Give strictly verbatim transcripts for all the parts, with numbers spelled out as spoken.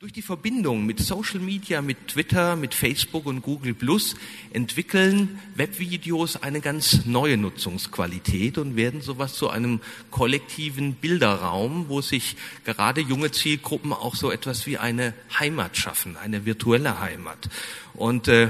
Durch die Verbindung mit Social Media, mit Twitter, mit Facebook und Google Plus entwickeln Webvideos eine ganz neue Nutzungsqualität und werden sowas zu einem kollektiven Bilderraum, wo sich gerade junge Zielgruppen auch so etwas wie eine Heimat schaffen, eine virtuelle Heimat. Und äh,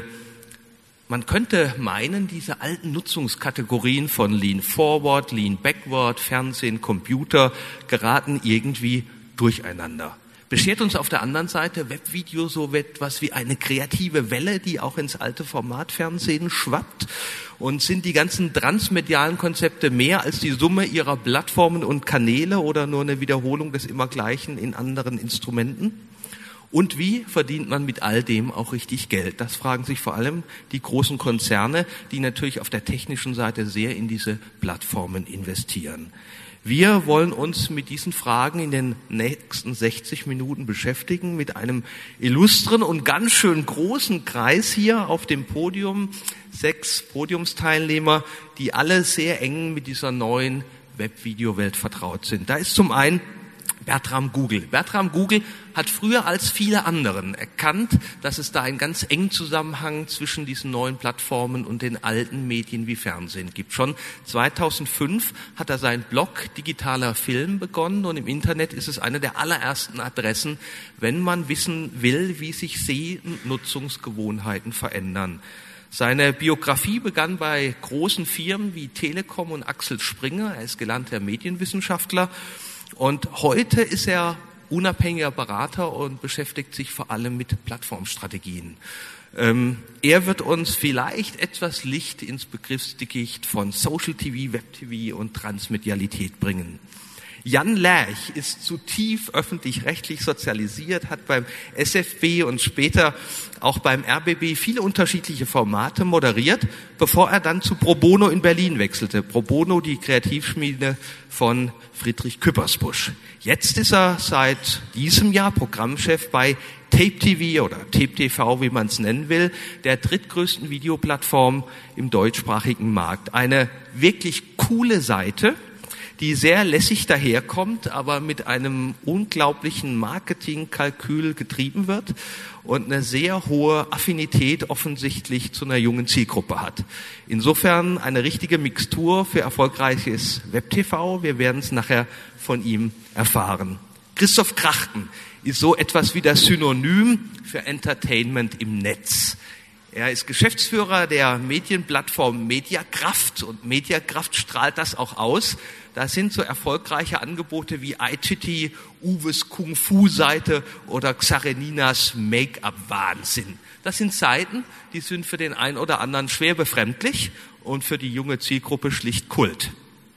man könnte meinen, diese alten Nutzungskategorien von Lean Forward, Lean Backward, Fernsehen, Computer geraten irgendwie durcheinander. Beschert uns auf der anderen Seite Webvideo so etwas wie eine kreative Welle, die auch ins alte Formatfernsehen schwappt? Und sind die ganzen transmedialen Konzepte mehr als die Summe ihrer Plattformen und Kanäle oder nur eine Wiederholung des Immergleichen in anderen Instrumenten? Und wie verdient man mit all dem auch richtig Geld? Das fragen sich vor allem die großen Konzerne, die natürlich auf der technischen Seite sehr in diese Plattformen investieren. Wir wollen uns mit diesen Fragen in den nächsten sechzig Minuten beschäftigen, mit einem illustren und ganz schön großen Kreis hier auf dem Podium. Sechs Podiumsteilnehmer, die alle sehr eng mit dieser neuen Webvideowelt vertraut sind. Da ist zum einen Bertram Google. Bertram Google hat früher als viele anderen erkannt, dass es da einen ganz engen Zusammenhang zwischen diesen neuen Plattformen und den alten Medien wie Fernsehen gibt. Schon zweitausendfünf hat er seinen Blog Digitaler Film begonnen und im Internet ist es eine der allerersten Adressen, wenn man wissen will, wie sich Seh- und Nutzungsgewohnheiten verändern. Seine Biografie begann bei großen Firmen wie Telekom und Axel Springer. Er ist gelernter Medienwissenschaftler. Und heute ist er unabhängiger Berater und beschäftigt sich vor allem mit Plattformstrategien. Ähm, er wird uns vielleicht etwas Licht ins Begriffsdickicht von Social T V, Web T V und Transmedialität bringen. Jan Lerch ist zutiefst öffentlich-rechtlich sozialisiert, hat beim S F B und später auch beim R B B viele unterschiedliche Formate moderiert, bevor er dann zu Pro Bono in Berlin wechselte. Pro Bono, die Kreativschmiede von Friedrich Küppersbusch. Jetzt ist er seit diesem Jahr Programmchef bei Tape T V oder Tape T V, wie man es nennen will, der drittgrößten Videoplattform im deutschsprachigen Markt. Eine wirklich coole Seite, die sehr lässig daherkommt, aber mit einem unglaublichen Marketingkalkül getrieben wird und eine sehr hohe Affinität offensichtlich zu einer jungen Zielgruppe hat. Insofern eine richtige Mixtur für erfolgreiches Web-T V. Wir werden es nachher von ihm erfahren. Christoph Krachten ist so etwas wie das Synonym für Entertainment im Netz. Er ist Geschäftsführer der Medienplattform Mediakraft und Mediakraft strahlt das auch aus. Da sind so erfolgreiche Angebote wie iChitty, Uwes Kung-Fu-Seite oder Xareninas Make-up-Wahnsinn. Das sind Seiten, die sind für den einen oder anderen schwer befremdlich und für die junge Zielgruppe schlicht Kult.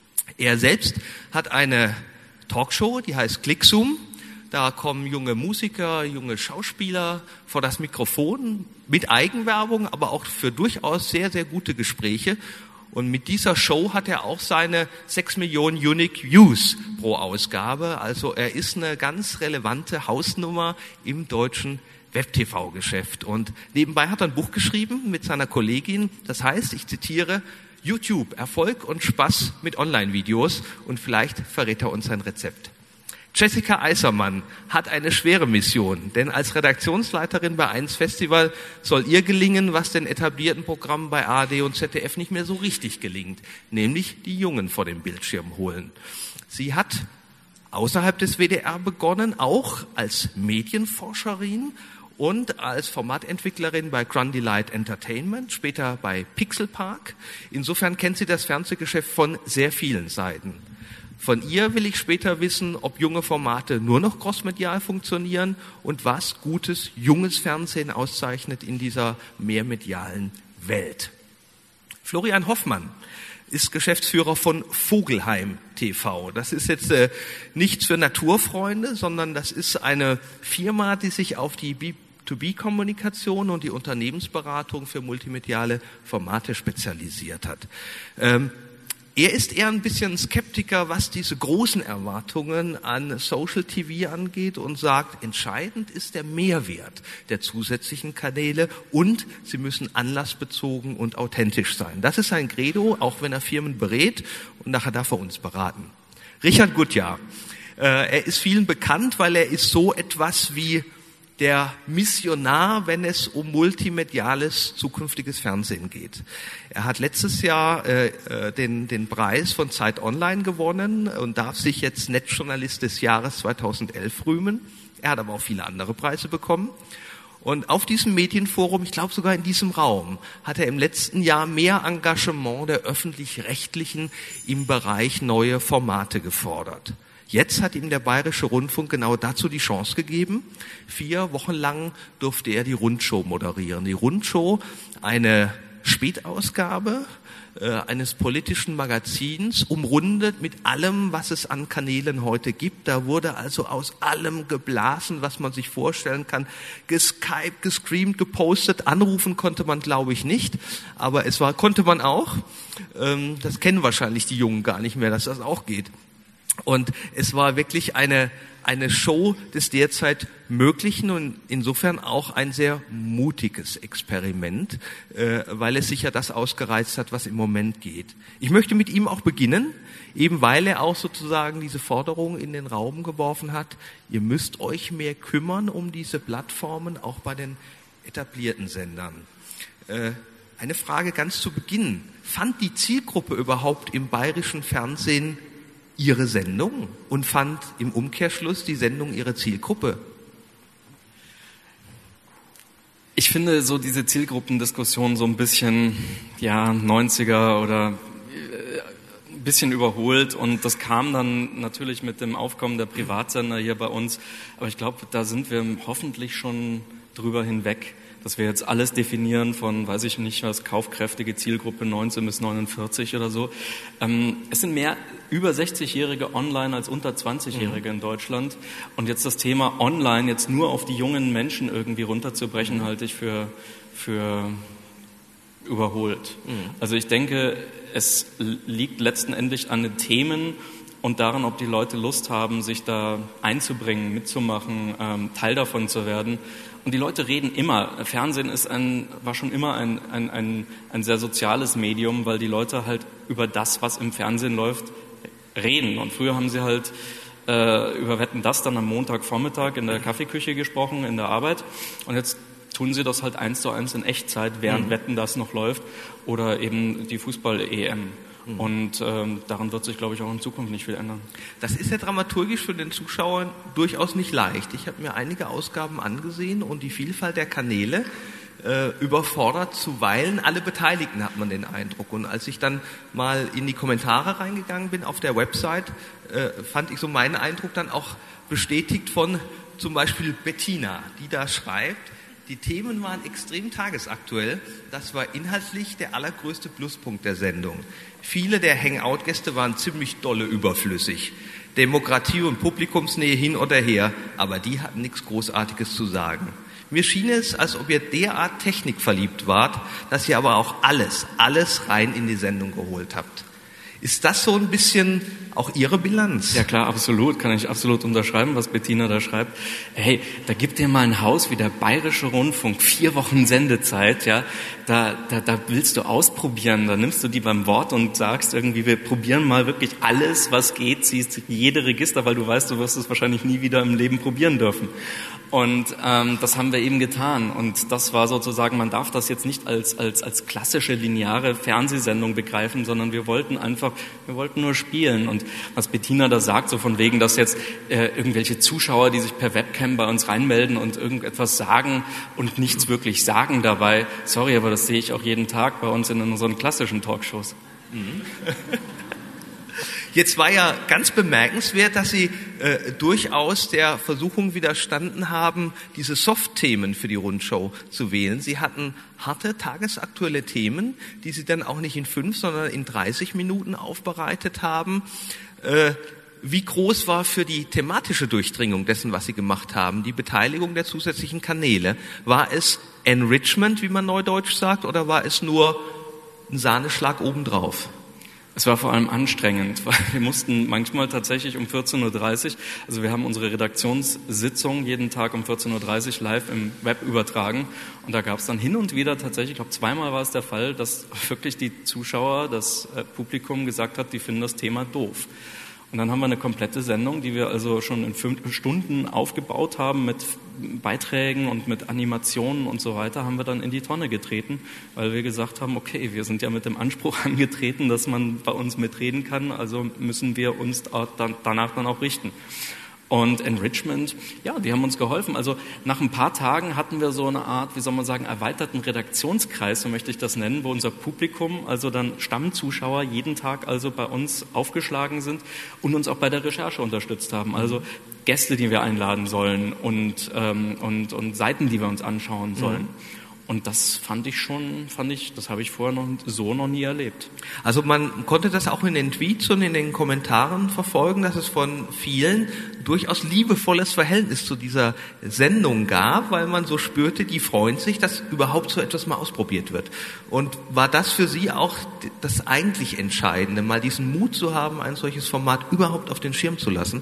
Er selbst hat eine Talkshow, die heißt Clickzoom. Da kommen junge Musiker, junge Schauspieler vor das Mikrofon mit Eigenwerbung, aber auch für durchaus sehr, sehr gute Gespräche. Und mit dieser Show hat er auch seine sechs Millionen Unique Views pro Ausgabe. Also er ist eine ganz relevante Hausnummer im deutschen Web-T V-Geschäft. Und nebenbei hat er ein Buch geschrieben mit seiner Kollegin. Das heißt, ich zitiere, YouTube, Erfolg und Spaß mit Online-Videos. Und vielleicht verrät er uns ein Rezept. Jessica Eisermann hat eine schwere Mission, denn als Redaktionsleiterin bei eins Festival soll ihr gelingen, was den etablierten Programmen bei A R D und Z D F nicht mehr so richtig gelingt, nämlich die Jungen vor dem Bildschirm holen. Sie hat außerhalb des W D R begonnen, auch als Medienforscherin und als Formatentwicklerin bei Grundy Light Entertainment, später bei Pixel Park. Insofern kennt sie das Fernsehgeschäft von sehr vielen Seiten. Von ihr will ich später wissen, ob junge Formate nur noch crossmedial funktionieren und was gutes, junges Fernsehen auszeichnet in dieser mehrmedialen Welt. Florian Hoffmann ist Geschäftsführer von Vogelheim T V. Das ist jetzt äh, nichts für Naturfreunde, sondern das ist eine Firma, die sich auf die B zwei B Kommunikation und die Unternehmensberatung für multimediale Formate spezialisiert hat. Ähm, Er ist eher ein bisschen Skeptiker, was diese großen Erwartungen an Social T V angeht und sagt, entscheidend ist der Mehrwert der zusätzlichen Kanäle und sie müssen anlassbezogen und authentisch sein. Das ist sein Credo, auch wenn er Firmen berät und nachher darf er uns beraten. Richard Gutjahr, äh, er ist vielen bekannt, weil er ist so etwas wie der Missionar, wenn es um multimediales zukünftiges Fernsehen geht. Er hat letztes Jahr äh, den, den Preis von Zeit Online gewonnen und darf sich jetzt Netzjournalist des Jahres zweitausendelf rühmen. Er hat aber auch viele andere Preise bekommen. Und auf diesem Medienforum, ich glaube sogar in diesem Raum, hat er im letzten Jahr mehr Engagement der Öffentlich-Rechtlichen im Bereich neue Formate gefordert. Jetzt hat ihm der Bayerische Rundfunk genau dazu die Chance gegeben. Vier Wochen lang durfte er die Rundshow moderieren. Die Rundshow, eine Spätausgabe äh, eines politischen Magazins, umrundet mit allem, was es an Kanälen heute gibt. Da wurde also aus allem geblasen, was man sich vorstellen kann. Geskypt, gestreamt, gepostet, anrufen konnte man, glaube ich, nicht. Aber es war, konnte man auch. Ähm, das kennen wahrscheinlich die Jungen gar nicht mehr, dass das auch geht. Und es war wirklich eine, eine Show des derzeit Möglichen und insofern auch ein sehr mutiges Experiment, äh, weil es sicher das ausgereizt hat, was im Moment geht. Ich möchte mit ihm auch beginnen, eben weil er auch sozusagen diese Forderung in den Raum geworfen hat, ihr müsst euch mehr kümmern um diese Plattformen, auch bei den etablierten Sendern. Äh, eine Frage ganz zu Beginn. Fand die Zielgruppe überhaupt im bayerischen Fernsehen ihre Sendung und fand im Umkehrschluss die Sendung ihre Zielgruppe? Ich finde so diese Zielgruppendiskussion so ein bisschen, ja, neunziger oder äh, ein bisschen überholt und das kam dann natürlich mit dem Aufkommen der Privatsender hier bei uns, aber ich glaube, da sind wir hoffentlich schon drüber hinweg, dass wir jetzt alles definieren von, weiß ich nicht was, kaufkräftige Zielgruppe neunzehn bis neunundvierzig oder so. Ähm, es sind mehr über sechzigjährige online als unter zwanzigjährige mhm. in Deutschland. Und jetzt das Thema online jetzt nur auf die jungen Menschen irgendwie runterzubrechen, mhm. halte ich für, für überholt. Mhm. Also ich denke, es liegt letztendlich an den Themen und daran, ob die Leute Lust haben, sich da einzubringen, mitzumachen, ähm, Teil davon zu werden. Und die Leute reden immer. Fernsehen ist ein, war schon immer ein, ein, ein, ein sehr soziales Medium, weil die Leute halt über das, was im Fernsehen läuft, reden. Und früher haben sie halt äh, über Wetten, das dann am Montagvormittag in der Kaffeeküche gesprochen, in der Arbeit. Und jetzt tun sie das halt eins zu eins in Echtzeit, während mhm. Wetten, das noch läuft oder eben die Fußball-E M. Mhm. Und ähm, daran wird sich, glaube ich, auch in Zukunft nicht viel ändern. Das ist ja dramaturgisch für den Zuschauer durchaus nicht leicht. Ich habe mir einige Ausgaben angesehen und die Vielfalt der Kanäle äh, überfordert zuweilen alle Beteiligten, hat man den Eindruck. Und als ich dann mal in die Kommentare reingegangen bin auf der Website, äh, fand ich so meinen Eindruck dann auch bestätigt von zum Beispiel Bettina, die da schreibt, die Themen waren extrem tagesaktuell. Das war inhaltlich der allergrößte Pluspunkt der Sendung. Viele der Hangout-Gäste waren ziemlich dolle überflüssig. Demokratie und Publikumsnähe hin oder her, aber die hatten nichts Großartiges zu sagen. Mir schien es, als ob ihr derart technikverliebt wart, dass ihr aber auch alles, alles rein in die Sendung geholt habt. Ist das so ein bisschen auch Ihre Bilanz? Ja klar, absolut. Kann ich absolut unterschreiben, was Bettina da schreibt. Hey, da gibt dir mal ein Haus wie der Bayerische Rundfunk, vier Wochen Sendezeit, ja. Da, da, da willst du ausprobieren. Da nimmst du die beim Wort und sagst irgendwie, wir probieren mal wirklich alles, was geht. Siehst jede Register, weil du weißt, du wirst es wahrscheinlich nie wieder im Leben probieren dürfen. Und ähm, das haben wir eben getan. Und das war sozusagen, man darf das jetzt nicht als, als, als klassische lineare Fernsehsendung begreifen, sondern wir wollten einfach, wir wollten nur spielen. Und was Bettina da sagt, so von wegen, dass jetzt äh, irgendwelche Zuschauer, die sich per Webcam bei uns reinmelden und irgendetwas sagen und nichts wirklich sagen dabei, sorry, aber das sehe ich auch jeden Tag bei uns in unseren klassischen Talkshows. Mhm. Jetzt war ja ganz bemerkenswert, dass Sie äh, durchaus der Versuchung widerstanden haben, diese Soft-Themen für die Rundschau zu wählen. Sie hatten harte, tagesaktuelle Themen, die Sie dann auch nicht in fünf, sondern in dreißig Minuten aufbereitet haben. Äh, wie groß war für die thematische Durchdringung dessen, was Sie gemacht haben, die Beteiligung der zusätzlichen Kanäle? War es Enrichment, wie man neudeutsch sagt, oder war es nur ein Sahneschlag obendrauf? Es war vor allem anstrengend, weil wir mussten manchmal tatsächlich um vierzehn Uhr dreißig, also wir haben unsere Redaktionssitzung jeden Tag um vierzehn Uhr dreißig live im Web übertragen und da gab es dann hin und wieder tatsächlich, ich glaube zweimal war es der Fall, dass wirklich die Zuschauer, das Publikum gesagt hat, die finden das Thema doof. Und dann haben wir eine komplette Sendung, die wir also schon in fünf Stunden aufgebaut haben mit Beiträgen und mit Animationen und so weiter, haben wir dann in die Tonne getreten, weil wir gesagt haben, okay, wir sind ja mit dem Anspruch angetreten, dass man bei uns mitreden kann, also müssen wir uns danach dann auch richten. Und Enrichment, ja, die haben uns geholfen. Also nach ein paar Tagen hatten wir so eine Art, wie soll man sagen, erweiterten Redaktionskreis, so möchte ich das nennen, wo unser Publikum, also dann Stammzuschauer, jeden Tag also bei uns aufgeschlagen sind und uns auch bei der Recherche unterstützt haben. Also Gäste, die wir einladen sollen und, ähm, und, und Seiten, die wir uns anschauen sollen. Mhm. Und das fand ich schon, fand ich, das habe ich vorher noch so noch nie erlebt. Also man konnte das auch in den Tweets und in den Kommentaren verfolgen, dass es von vielen durchaus liebevolles Verhältnis zu dieser Sendung gab, weil man so spürte, die freuen sich, dass überhaupt so etwas mal ausprobiert wird. Und war das für Sie auch das eigentlich Entscheidende, mal diesen Mut zu haben, ein solches Format überhaupt auf den Schirm zu lassen?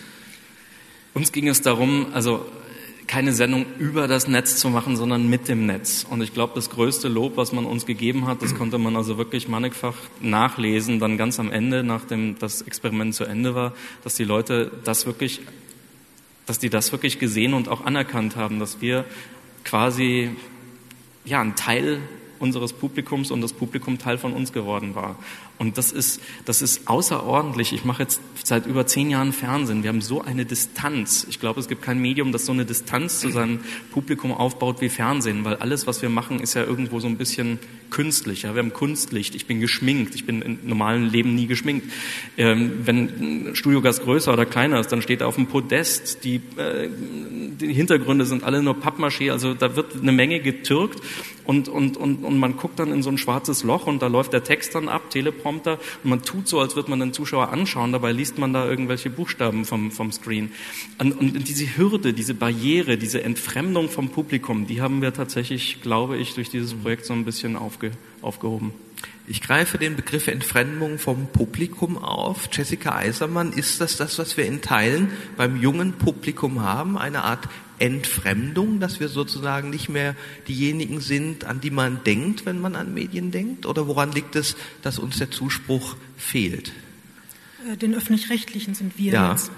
Uns ging es darum, also keine Sendung über das Netz zu machen, sondern mit dem Netz. Und ich glaube, das größte Lob, was man uns gegeben hat, das konnte man also wirklich mannigfach nachlesen, dann ganz am Ende, nachdem das Experiment zu Ende war, dass die Leute das wirklich, dass die das wirklich gesehen und auch anerkannt haben, dass wir quasi, ja, ein Teil unseres Publikums und das Publikum Teil von uns geworden war. Und das ist, das ist außerordentlich. Ich mache jetzt seit über zehn Jahren Fernsehen. Wir haben so eine Distanz. Ich glaube, es gibt kein Medium, das so eine Distanz zu seinem Publikum aufbaut wie Fernsehen, weil alles, was wir machen, ist ja irgendwo so ein bisschen künstlich. Ja? Wir haben Kunstlicht. Ich bin geschminkt. Ich bin im normalen Leben nie geschminkt. Ähm, wenn ein Studiogast größer oder kleiner ist, dann steht er auf dem Podest. Die, äh, die Hintergründe sind alle nur Pappmaché. Also da wird eine Menge getürkt und, und, und, und man guckt dann in so ein schwarzes Loch und da läuft der Text dann ab, Teleprompter, und man tut so, als würde man den Zuschauer anschauen, dabei liest man da irgendwelche Buchstaben vom, vom Screen. Und, und diese Hürde, diese Barriere, diese Entfremdung vom Publikum, die haben wir tatsächlich, glaube ich, durch dieses Projekt so ein bisschen aufge, aufgehoben. Ich greife den Begriff Entfremdung vom Publikum auf. Jessica Eisermann, ist das das, was wir in Teilen beim jungen Publikum haben? Eine Art Entfremdung, dass wir sozusagen nicht mehr diejenigen sind, an die man denkt, wenn man an Medien denkt? Oder woran liegt es, dass uns der Zuspruch fehlt? Den Öffentlich-Rechtlichen sind wir ja. jetzt.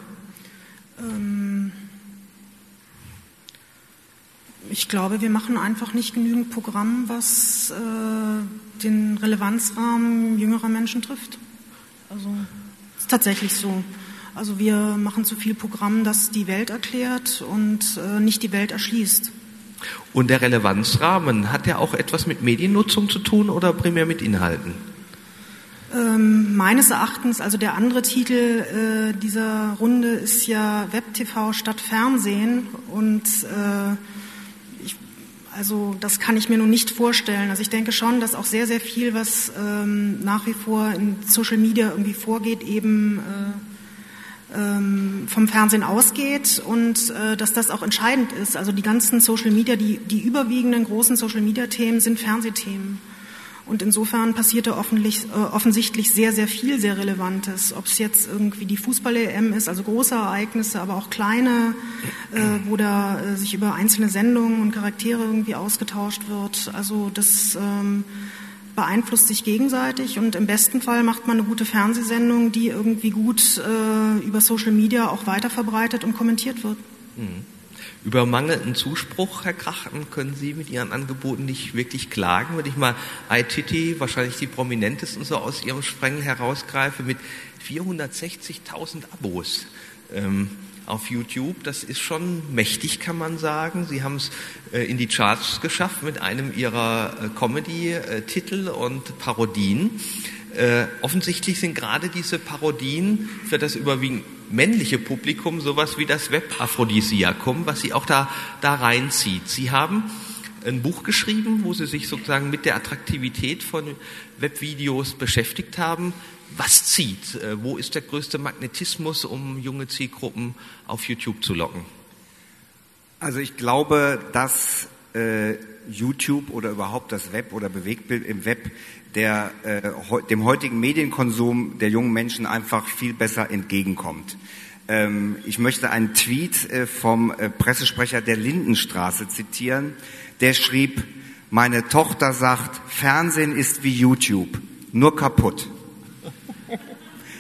Ähm Ich glaube, wir machen einfach nicht genügend Programm, was äh, den Relevanzrahmen jüngerer Menschen trifft. Also ist tatsächlich so. Also wir machen zu viel Programm, das die Welt erklärt und äh, nicht die Welt erschließt. Und der Relevanzrahmen, hat der auch etwas mit Mediennutzung zu tun oder primär mit Inhalten? Ähm, meines Erachtens, also der andere Titel äh, dieser Runde ist ja Web-T V statt Fernsehen und äh, Also das kann ich mir nun nicht vorstellen. Also ich denke schon, dass auch sehr, sehr viel, was ähm, nach wie vor in Social Media irgendwie vorgeht, eben äh, ähm, vom Fernsehen ausgeht und äh, dass das auch entscheidend ist. Also die ganzen Social Media, die, die überwiegenden großen Social Media Themen sind Fernsehthemen. Und insofern passierte äh, offensichtlich sehr, sehr viel, sehr Relevantes. Ob es jetzt irgendwie die Fußball-E M ist, also große Ereignisse, aber auch kleine, äh, wo da äh, sich über einzelne Sendungen und Charaktere irgendwie ausgetauscht wird. Also das ähm, beeinflusst sich gegenseitig und im besten Fall macht man eine gute Fernsehsendung, die irgendwie gut äh, über Social Media auch weiterverbreitet und kommentiert wird. Mhm. Über mangelnden Zuspruch, Herr Krachten, können Sie mit Ihren Angeboten nicht wirklich klagen. Wenn ich mal iTitty, wahrscheinlich die prominentesten so aus Ihrem Sprengen herausgreife, mit vierhundertsechzigtausend Abos ähm, auf YouTube, das ist schon mächtig, kann man sagen. Sie haben es äh, in die Charts geschafft mit einem Ihrer äh, Comedy-Titel und Parodien. Äh, offensichtlich sind gerade diese Parodien für das überwiegend männliche Publikum sowas wie das Web-Aphrodisiakum, was Sie auch da, da reinzieht. Sie haben ein Buch geschrieben, wo Sie sich sozusagen mit der Attraktivität von Webvideos beschäftigt haben. Was zieht? Äh, wo ist der größte Magnetismus, um junge Zielgruppen auf YouTube zu locken? Also ich glaube, dass äh, YouTube oder überhaupt das Web oder Bewegtbild im Web der äh, dem heutigen Medienkonsum der jungen Menschen einfach viel besser entgegenkommt. Ähm, ich möchte einen Tweet äh, vom äh, Pressesprecher der Lindenstraße zitieren. Der schrieb: Meine Tochter sagt, Fernsehen ist wie YouTube, nur kaputt.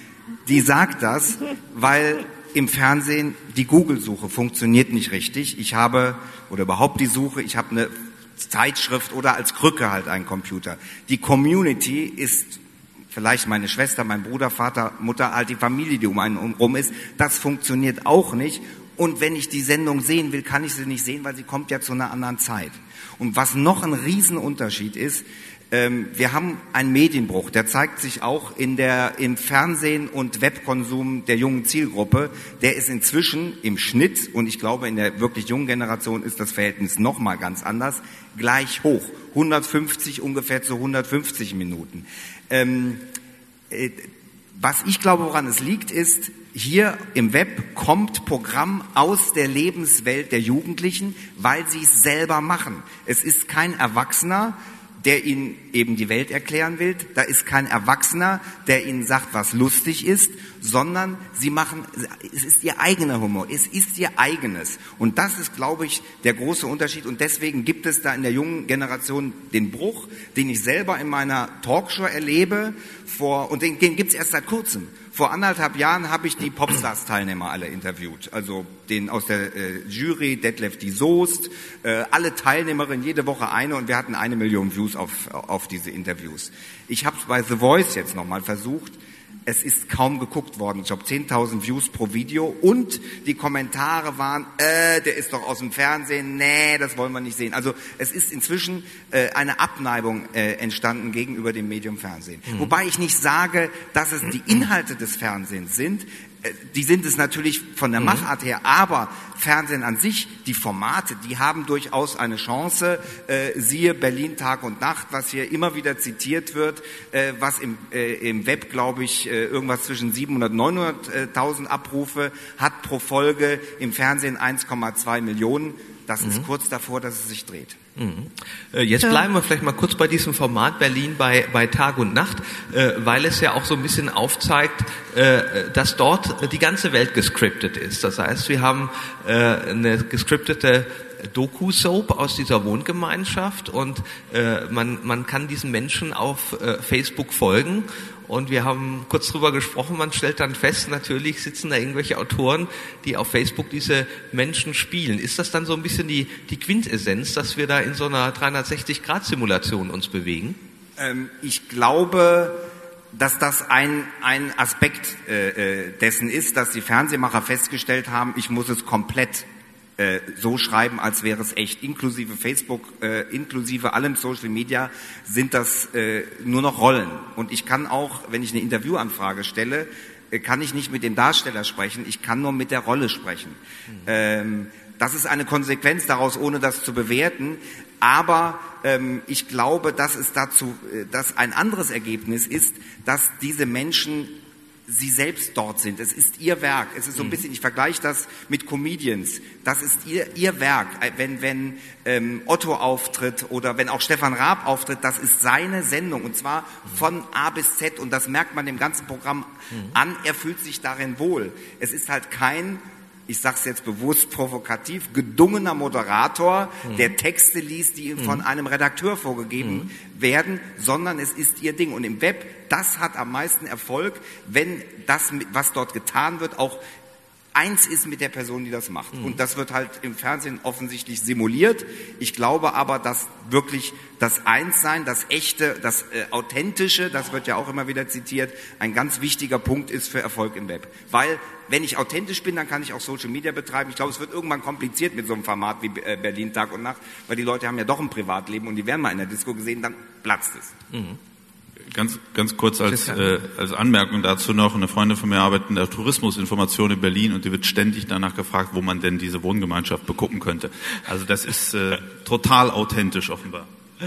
die sagt das, weil im Fernsehen die Google-Suche funktioniert nicht richtig. Ich habe, oder überhaupt die Suche, ich habe eine Zeitschrift oder als Krücke halt einen Computer. Die Community ist vielleicht meine Schwester, mein Bruder, Vater, Mutter, halt die Familie, die um einen rum ist. Das funktioniert auch nicht. Und wenn ich die Sendung sehen will, kann ich sie nicht sehen, weil sie kommt ja zu einer anderen Zeit. Und was noch ein Riesenunterschied ist, ähm, wir haben einen Medienbruch, der zeigt sich auch in der, im Fernsehen und Webkonsum der jungen Zielgruppe. Der ist inzwischen im Schnitt, und ich glaube in der wirklich jungen Generation ist das Verhältnis noch mal ganz anders, gleich hoch. hundertfünfzig ungefähr zu hundertfünfzig Minuten. Ähm, äh, was ich glaube, woran es liegt, ist, hier im Web kommt Programm aus der Lebenswelt der Jugendlichen, weil sie es selber machen. Es ist kein Erwachsener, der ihnen eben die Welt erklären will. Da ist kein Erwachsener, der ihnen sagt, was lustig ist, sondern sie machen, es ist ihr eigener Humor, es ist ihr eigenes. Und das ist, glaube ich, der große Unterschied. Und deswegen gibt es da in der jungen Generation den Bruch, den ich selber in meiner Talkshow erlebe, vor, und den, den gibt es erst seit kurzem. Vor anderthalb Jahren habe ich die Popstars-Teilnehmer alle interviewt, also den aus der äh, Jury, Detlef die Soest, äh, alle Teilnehmerinnen, jede Woche eine, und wir hatten eine Million Views auf, auf diese Interviews. Ich habe es bei The Voice jetzt nochmal versucht. Es ist kaum geguckt worden. Ich glaube, zehntausend Views pro Video. Und die Kommentare waren, äh, der ist doch aus dem Fernsehen. Nee, das wollen wir nicht sehen. Also es ist inzwischen äh, eine Abneigung äh, entstanden gegenüber dem Medium Fernsehen. Mhm. Wobei ich nicht sage, dass es die Inhalte des Fernsehens sind. Die sind es natürlich von der Machart her, aber Fernsehen an sich, die Formate, die haben durchaus eine Chance. Äh, siehe Berlin Tag und Nacht, was hier immer wieder zitiert wird, äh, was im, äh, im Web, glaube ich, äh, irgendwas zwischen siebenhundert, neunhunderttausend Abrufe hat pro Folge, im Fernsehen eins Komma zwei Millionen. Das mhm. ist kurz davor, dass es sich dreht. Mhm. Jetzt bleiben wir vielleicht mal kurz bei diesem Format Berlin bei, bei Tag und Nacht, äh, weil es ja auch so ein bisschen aufzeigt, äh, dass dort die ganze Welt gescriptet ist. Das heißt, wir haben äh, eine gescriptete Doku-Soap aus dieser Wohngemeinschaft, und äh, man, man kann diesen Menschen auf äh, Facebook folgen. Und wir haben kurz drüber gesprochen, man stellt dann fest, natürlich sitzen da irgendwelche Autoren, die auf Facebook diese Menschen spielen. Ist das dann so ein bisschen die, die Quintessenz, dass wir da in so einer dreihundertsechzig Grad Simulation uns bewegen? Ähm, ich glaube, dass das ein, ein Aspekt äh, dessen ist, dass die Fernsehmacher festgestellt haben, ich muss es komplett Äh, so schreiben, als wäre es echt. Inklusive Facebook, äh, inklusive allem Social Media sind das äh, nur noch Rollen. Und ich kann auch, wenn ich eine Interviewanfrage stelle, äh, kann ich nicht mit dem Darsteller sprechen, ich kann nur mit der Rolle sprechen. Mhm. Ähm, das ist eine Konsequenz daraus, ohne das zu bewerten. Aber ähm, ich glaube, dass es dazu, äh, dass ein anderes Ergebnis ist, dass diese Menschen sie selbst dort sind. Es ist ihr Werk. Es ist so ein bisschen, ich vergleiche das mit Comedians. Das ist ihr, ihr Werk. Wenn, wenn ähm, Otto auftritt oder wenn auch Stefan Raab auftritt, das ist seine Sendung, und zwar von A bis Z, und das merkt man dem ganzen Programm an. Er fühlt sich darin wohl. Es ist halt kein, ich sage es jetzt bewusst provokativ, gedungener Moderator, mhm. der Texte liest, die ihm mhm. von einem Redakteur vorgegeben mhm. werden, sondern es ist ihr Ding. Und im Web, das hat am meisten Erfolg, wenn das, was dort getan wird, auch eins ist mit der Person, die das macht. Mhm. Und das wird halt im Fernsehen offensichtlich simuliert. Ich glaube aber, dass wirklich das Einssein, das Echte, das äh, Authentische, das wird ja auch immer wieder zitiert, ein ganz wichtiger Punkt ist für Erfolg im Web. Weil, wenn ich authentisch bin, dann kann ich auch Social Media betreiben. Ich glaube, es wird irgendwann kompliziert mit so einem Format wie äh, Berlin Tag und Nacht, weil die Leute haben ja doch ein Privatleben und die werden mal in der Disco gesehen, dann platzt es. Mhm. Ganz, ganz kurz als, äh, als Anmerkung dazu noch, eine Freundin von mir arbeitet in der Tourismusinformation in Berlin, und die wird ständig danach gefragt, wo man denn diese Wohngemeinschaft begucken könnte. Also das ist äh, total authentisch offenbar.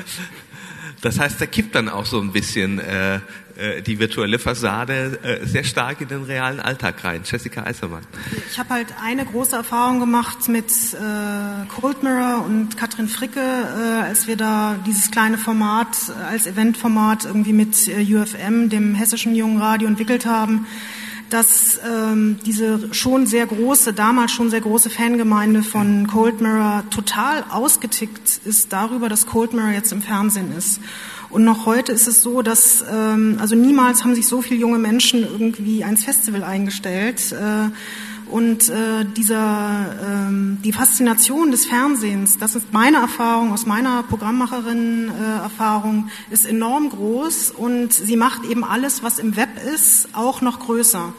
Das heißt, da kippt dann auch so ein bisschen äh, äh, die virtuelle Fassade äh, sehr stark in den realen Alltag rein. Jessica Eisermann. Ich habe halt eine große Erfahrung gemacht mit äh, Cold Mirror und Katrin Fricke, äh, als wir da dieses kleine Format äh, als Eventformat irgendwie mit äh, U F M, dem hessischen Jungen Radio, entwickelt haben. dass ähm, diese schon sehr große, damals schon sehr große Fangemeinde von Cold Mirror total ausgetickt ist darüber, dass Cold Mirror jetzt im Fernsehen ist. Und noch heute ist es so, dass, ähm, also niemals haben sich so viele junge Menschen irgendwie ans Festival eingestellt. Äh, und äh, dieser, ähm, die Faszination des Fernsehens, das ist meine Erfahrung, aus meiner Programmmacherin-Erfahrung, äh, ist enorm groß und sie macht eben alles, was im Web ist, auch noch größer.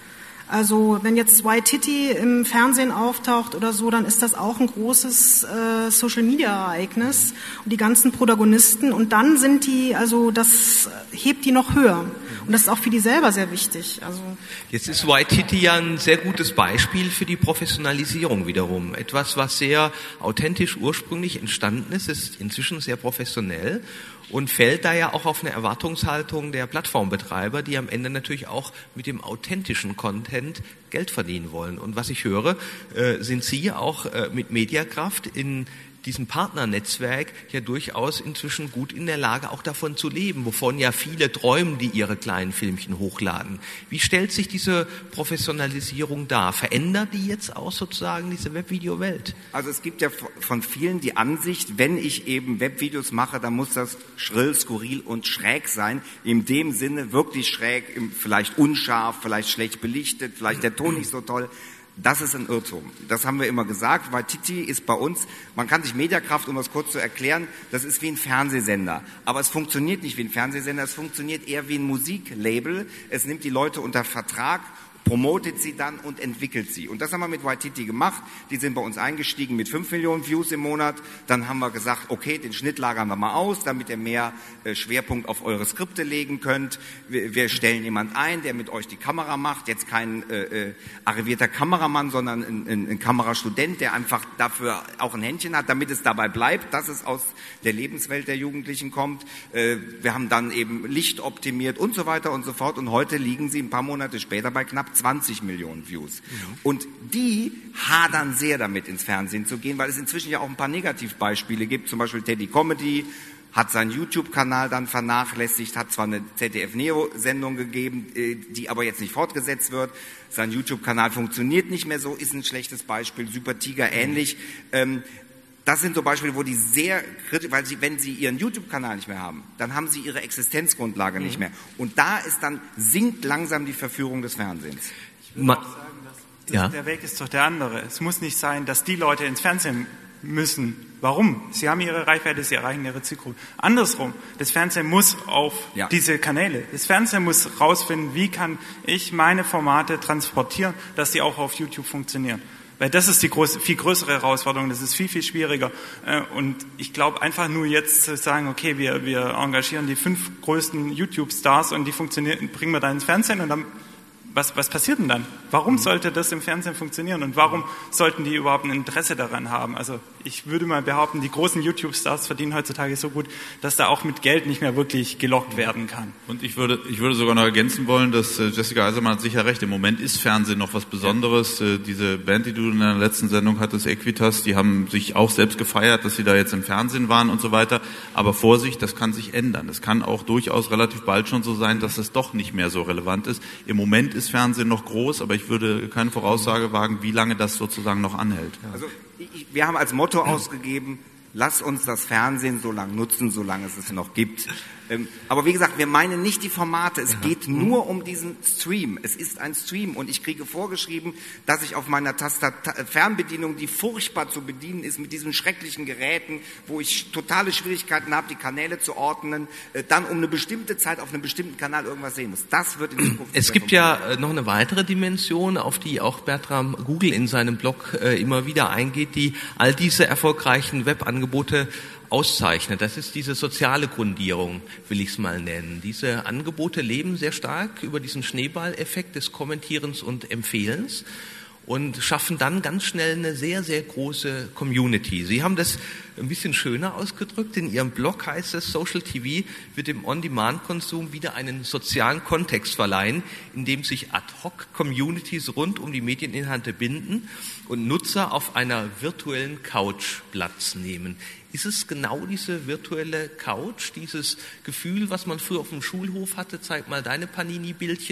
Also wenn jetzt Waititi im Fernsehen auftaucht oder so, dann ist das auch ein großes äh, Social-Media-Ereignis und die ganzen Protagonisten und dann sind die, also das hebt die noch höher und das ist auch für die selber sehr wichtig. Also jetzt ist Waititi ja ein sehr gutes Beispiel für die Professionalisierung wiederum. Etwas, was sehr authentisch ursprünglich entstanden ist, ist inzwischen sehr professionell und fällt da ja auch auf eine Erwartungshaltung der Plattformbetreiber, die am Ende natürlich auch mit dem authentischen Content Geld verdienen wollen. Und was ich höre, äh, sind Sie auch äh, mit Mediakraft in diesem Partnernetzwerk ja durchaus inzwischen gut in der Lage, auch davon zu leben, wovon ja viele träumen, die ihre kleinen Filmchen hochladen. Wie stellt sich diese Professionalisierung dar? Verändert die jetzt auch sozusagen diese Webvideo-Welt? Also es gibt ja von vielen die Ansicht, wenn ich eben Webvideos mache, dann muss das schrill, skurril und schräg sein. In dem Sinne wirklich schräg, vielleicht unscharf, vielleicht schlecht belichtet, vielleicht der Ton nicht so toll. Das ist ein Irrtum. Das haben wir immer gesagt. Waititi ist bei uns, man kann sich Mediakraft, um das kurz zu erklären, das ist wie ein Fernsehsender. Aber es funktioniert nicht wie ein Fernsehsender, es funktioniert eher wie ein Musiklabel. Es nimmt die Leute unter Vertrag, promotet sie dann und entwickelt sie. Und das haben wir mit Waititi gemacht. Die sind bei uns eingestiegen mit fünf Millionen Views im Monat. Dann haben wir gesagt, okay, den Schnitt lagern wir mal aus, damit ihr mehr äh, Schwerpunkt auf eure Skripte legen könnt. Wir, wir stellen jemand ein, der mit euch die Kamera macht. Jetzt kein äh, äh, arrivierter Kameramann, sondern ein, ein, ein Kamerastudent, der einfach dafür auch ein Händchen hat, damit es dabei bleibt, dass es aus der Lebenswelt der Jugendlichen kommt. Äh, wir haben dann eben Licht optimiert und so weiter und so fort. Und heute liegen sie ein paar Monate später bei knapp zwanzig Millionen Views. Mhm. Und die hadern sehr damit, ins Fernsehen zu gehen, weil es inzwischen ja auch ein paar Negativbeispiele gibt. Zum Beispiel Teddy Comedy hat seinen YouTube-Kanal dann vernachlässigt, hat zwar eine Z D F-Neo-Sendung gegeben, die aber jetzt nicht fortgesetzt wird. Sein YouTube-Kanal funktioniert nicht mehr so, ist ein schlechtes Beispiel. Super Tiger ähnlich. Mhm. Das sind so Beispiele, wo die sehr kritisch, weil sie, wenn sie ihren YouTube-Kanal nicht mehr haben, dann haben sie ihre Existenzgrundlage mhm. nicht mehr. Und da ist dann, sinkt langsam die Verführung des Fernsehens. Ich würde auch sagen, dass, dass ja. der Weg ist doch der andere. Es muss nicht sein, dass die Leute ins Fernsehen müssen. Warum? Sie haben ihre Reichweite, sie erreichen ihre Zielgruppe. Andersrum, das Fernsehen muss auf ja. diese Kanäle. Das Fernsehen muss rausfinden, wie kann ich meine Formate transportieren, dass sie auch auf YouTube funktionieren. Weil das ist die große, viel größere Herausforderung, das ist viel, viel schwieriger. Und ich glaube, einfach nur jetzt zu sagen, okay, wir, wir engagieren die fünf größten YouTube-Stars und die funktionieren, bringen wir da ins Fernsehen und dann, was, was passiert denn dann? Warum sollte das im Fernsehen funktionieren und warum sollten die überhaupt ein Interesse daran haben? Also ich würde mal behaupten, die großen YouTube-Stars verdienen heutzutage so gut, dass da auch mit Geld nicht mehr wirklich gelockt werden kann. Und ich würde, ich würde sogar noch ergänzen wollen, dass äh, Jessica Eisermann hat sicher recht. Im Moment ist Fernsehen noch was Besonderes. Äh, diese Band, die du in der letzten Sendung hattest, Equitas, die haben sich auch selbst gefeiert, dass sie da jetzt im Fernsehen waren und so weiter. Aber Vorsicht, das kann sich ändern. Es kann auch durchaus relativ bald schon so sein, dass es doch nicht mehr so relevant ist. Im Moment ist Fernsehen noch groß, aber ich würde keine Voraussage wagen, wie lange das sozusagen noch anhält. Also ich, wir haben als Motto ausgegeben, lass uns das Fernsehen so lange nutzen, solange es es noch gibt. Ähm, aber wie gesagt, wir meinen nicht die Formate, es geht nur um diesen Stream. Es ist ein Stream und ich kriege vorgeschrieben, dass ich auf meiner Tastat- Fernbedienung, die furchtbar zu bedienen ist, mit diesen schrecklichen Geräten, wo ich totale Schwierigkeiten habe, die Kanäle zu ordnen, äh, dann um eine bestimmte Zeit auf einem bestimmten Kanal irgendwas sehen muss. Das wird in Zukunft. Es gibt ja noch eine weitere Dimension, auf die auch Bertram Google in seinem Blog äh, immer wieder eingeht, die all diese erfolgreichen Webangebote auszeichnet. Das ist diese soziale Grundierung, will ich es mal nennen. Diese Angebote leben sehr stark über diesen Schneeballeffekt des Kommentierens und Empfehlens und schaffen dann ganz schnell eine sehr, sehr große Community. Sie haben das ein bisschen schöner ausgedrückt. In Ihrem Blog heißt es, Social T V wird dem On-Demand-Konsum wieder einen sozialen Kontext verleihen, in dem sich Ad-Hoc-Communities rund um die Medieninhalte binden und Nutzer auf einer virtuellen Couch Platz nehmen. Ist es genau diese virtuelle Couch, dieses Gefühl, was man früher auf dem Schulhof hatte, zeig mal deine Panini-Bildchen,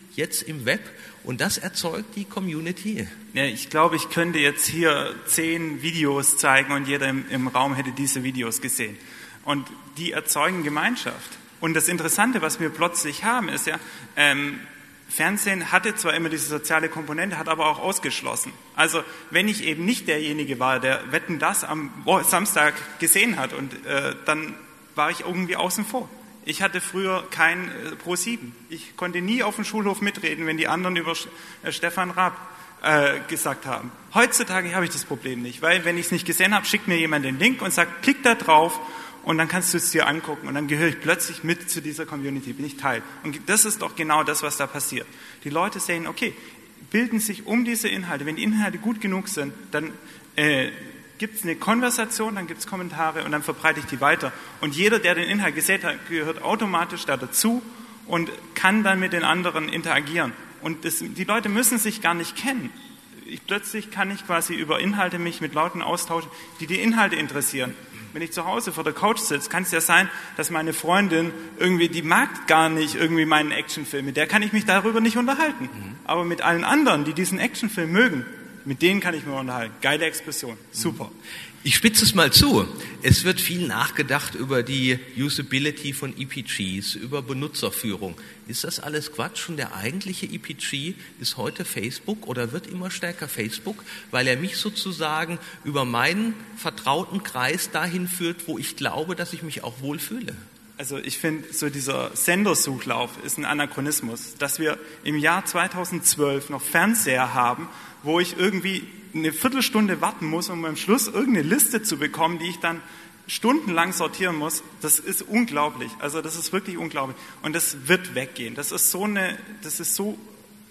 jetzt im Web und das erzeugt die Community. Ja, ich glaube, ich könnte jetzt hier zehn Videos zeigen und jeder im, im Raum hätte diese Videos gesehen. Und die erzeugen Gemeinschaft. Und das Interessante, was wir plötzlich haben, ist ja, ähm, Fernsehen hatte zwar immer diese soziale Komponente, hat aber auch ausgeschlossen. Also wenn ich eben nicht derjenige war, der Wetten, das am Samstag gesehen hat, und äh, dann war ich irgendwie außen vor. Ich hatte früher kein äh, Pro sieben. Ich konnte nie auf dem Schulhof mitreden, wenn die anderen über äh, Stefan Raab äh, gesagt haben. Heutzutage habe ich das Problem nicht, weil wenn ich es nicht gesehen habe, schickt mir jemand den Link und sagt, klick da drauf und dann kannst du es dir angucken und dann gehöre ich plötzlich mit zu dieser Community, bin ich Teil. Und das ist doch genau das, was da passiert. Die Leute sehen, okay, bilden sich um diese Inhalte. Wenn die Inhalte gut genug sind, dann äh, gibt es eine Konversation, dann gibt es Kommentare und dann verbreite ich die weiter. Und jeder, der den Inhalt gesehen hat, gehört automatisch da dazu und kann dann mit den anderen interagieren. Und das, die Leute müssen sich gar nicht kennen. Ich, plötzlich kann ich quasi über Inhalte mich mit Leuten austauschen, die die Inhalte interessieren. Wenn ich zu Hause vor der Couch sitze, kann es ja sein, dass meine Freundin irgendwie, die mag gar nicht irgendwie meinen Actionfilm, mit der kann ich mich darüber nicht unterhalten. Mhm. Aber mit allen anderen, die diesen Actionfilm mögen, mit denen kann ich mich unterhalten. Geile Explosion, super. Ich spitze es mal zu. Es wird viel nachgedacht über die Usability von E P Gs, über Benutzerführung. Ist das alles Quatsch? Und der eigentliche E P G ist heute Facebook oder wird immer stärker Facebook, weil er mich sozusagen über meinen vertrauten Kreis dahin führt, wo ich glaube, dass ich mich auch wohlfühle. Also ich finde, so dieser Sendersuchlauf ist ein Anachronismus, dass wir im Jahr zweitausendzwölf noch Fernseher haben, wo ich irgendwie eine Viertelstunde warten muss, um am Schluss irgendeine Liste zu bekommen, die ich dann stundenlang sortieren muss. Das ist unglaublich. Also das ist wirklich unglaublich. Und das wird weggehen. Das ist so eine, das ist so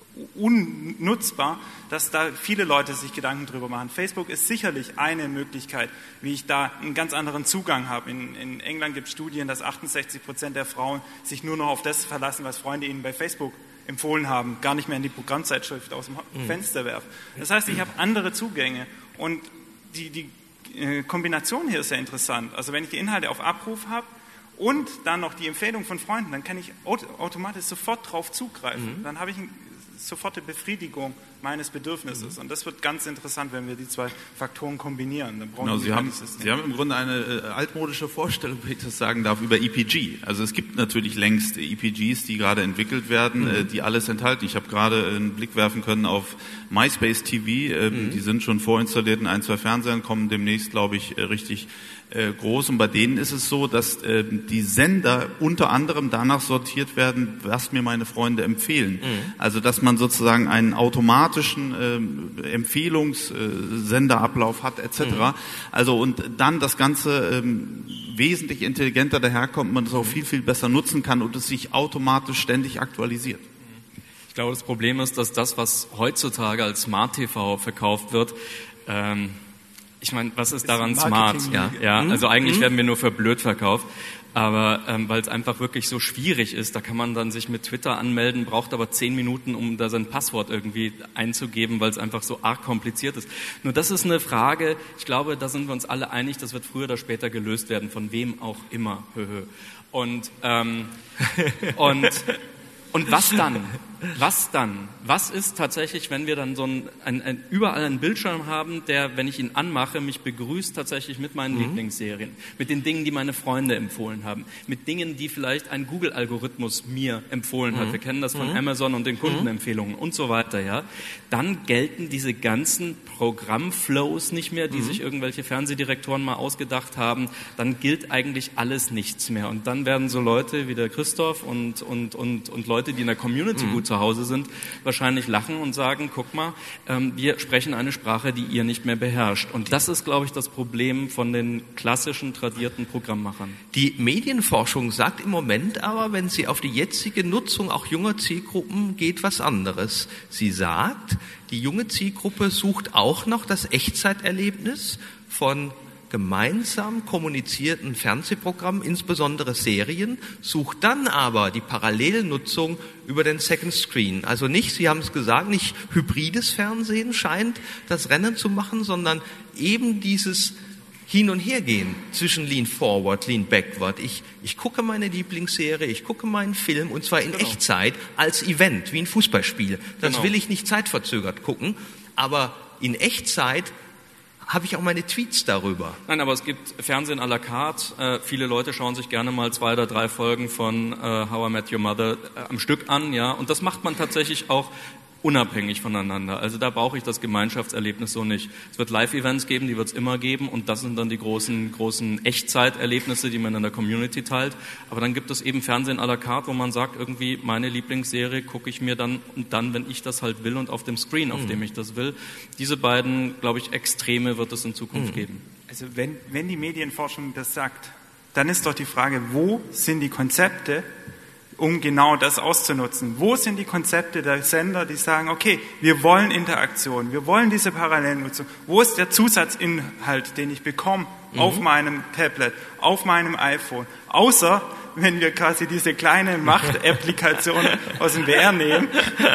unnutzbar, dass da viele Leute sich Gedanken drüber machen. Facebook ist sicherlich eine Möglichkeit, wie ich da einen ganz anderen Zugang habe. In, in England gibt es Studien, dass achtundsechzig Prozent der Frauen sich nur noch auf das verlassen, was Freunde ihnen bei Facebook empfohlen haben, gar nicht mehr in die Programmzeitschrift aus dem mhm. Fenster werfen. Das heißt, ich habe andere Zugänge und die, die äh, Kombination hier ist sehr interessant. Also wenn ich die Inhalte auf Abruf habe und dann noch die Empfehlung von Freunden, dann kann ich automatisch sofort drauf zugreifen. Mhm. Dann habe ich ein sofortige Befriedigung meines Bedürfnisses. Und das wird ganz interessant, wenn wir die zwei Faktoren kombinieren. Dann brauchen genau, wir Sie, haben, Sie haben im Grunde eine äh, altmodische Vorstellung, wenn ich das sagen darf, über E P G. Also es gibt natürlich längst E P Gs, die gerade entwickelt werden, mhm. äh, die alles enthalten. Ich habe gerade einen Blick werfen können auf MySpace T V. Äh, mhm. Die sind schon vorinstalliert in ein, zwei Fernsehern, kommen demnächst, glaube ich, äh, richtig äh, groß. Und bei denen ist es so, dass äh, die Sender unter anderem danach sortiert werden, was mir meine Freunde empfehlen. Mhm. Also dass man sozusagen einen automatischen äh, Empfehlungssenderaablauf hat et cetera. Mhm. Also und dann das Ganze ähm, wesentlich intelligenter daherkommt, man das auch viel, viel besser nutzen kann und es sich automatisch ständig aktualisiert. Ich glaube, das Problem ist, dass das, was heutzutage als Smart T V verkauft wird, ähm, ich meine, was ist daran smart? Ja, ja, also eigentlich werden wir nur für blöd verkauft. Aber ähm, weil es einfach wirklich so schwierig ist, da kann man dann sich mit Twitter anmelden, braucht aber zehn Minuten, um da sein Passwort irgendwie einzugeben, weil es einfach so arg kompliziert ist. Nur das ist eine Frage, ich glaube, da sind wir uns alle einig, das wird früher oder später gelöst werden, von wem auch immer. Und, ähm, und, und was dann? Was dann? Was ist tatsächlich, wenn wir dann so ein, ein, ein überall einen Bildschirm haben, der, wenn ich ihn anmache, mich begrüßt tatsächlich mit meinen mhm. Lieblingsserien, mit den Dingen, die meine Freunde empfohlen haben, mit Dingen, die vielleicht ein Google-Algorithmus mir empfohlen mhm. hat. Wir kennen das von mhm. Amazon und den Kundenempfehlungen mhm. und so weiter, ja. Dann gelten diese ganzen Programmflows nicht mehr, die mhm. sich irgendwelche Fernsehdirektoren mal ausgedacht haben. Dann gilt eigentlich alles nichts mehr. Und dann werden so Leute wie der Christoph und, und, und, und Leute, die in der Community mhm. gut zu Hause sind, wahrscheinlich lachen und sagen, guck mal, ähm, wir sprechen eine Sprache, die ihr nicht mehr beherrscht. Und das ist, glaube ich, das Problem von den klassischen, tradierten Programmmachern. Die Medienforschung sagt im Moment aber, wenn sie auf die jetzige Nutzung auch junger Zielgruppen geht, was anderes. Sie sagt, die junge Zielgruppe sucht auch noch das Echtzeiterlebnis von gemeinsam kommunizierten Fernsehprogrammen, insbesondere Serien, sucht dann aber die Parallelnutzung über den Second Screen. Also nicht, Sie haben es gesagt, nicht hybrides Fernsehen scheint das Rennen zu machen, sondern eben dieses hin und her gehen zwischen Lean Forward, Lean Backward. Ich, ich gucke meine Lieblingsserie, ich gucke meinen Film und zwar in genau. Echtzeit als Event, wie ein Fußballspiel. Das genau. will ich nicht zeitverzögert gucken, aber in Echtzeit habe ich auch meine Tweets darüber. Nein, aber es gibt Fernsehen à la carte. Äh, viele Leute schauen sich gerne mal zwei oder drei Folgen von äh, How I Met Your Mother äh, am Stück an, ja. Und das macht man tatsächlich auch unabhängig voneinander. Also da brauche ich das Gemeinschaftserlebnis so nicht. Es wird Live-Events geben, die wird es immer geben und das sind dann die großen, großen Echtzeiterlebnisse, die man in der Community teilt. Aber dann gibt es eben Fernsehen à la carte, wo man sagt, irgendwie meine Lieblingsserie gucke ich mir dann und dann, wenn ich das halt will und auf dem Screen, auf mhm. dem ich das will. Diese beiden, glaube ich, Extreme wird es in Zukunft mhm. geben. Also wenn, wenn die Medienforschung das sagt, dann ist doch die Frage, wo sind die Konzepte, um genau das auszunutzen? Wo sind die Konzepte der Sender, die sagen, okay, wir wollen Interaktion, wir wollen diese Parallelnutzung. Wo ist der Zusatzinhalt, den ich bekomme mhm. auf meinem Tablet, auf meinem iPhone? Außer, wenn wir quasi diese kleine Macht-Applikation aus dem W R nehmen.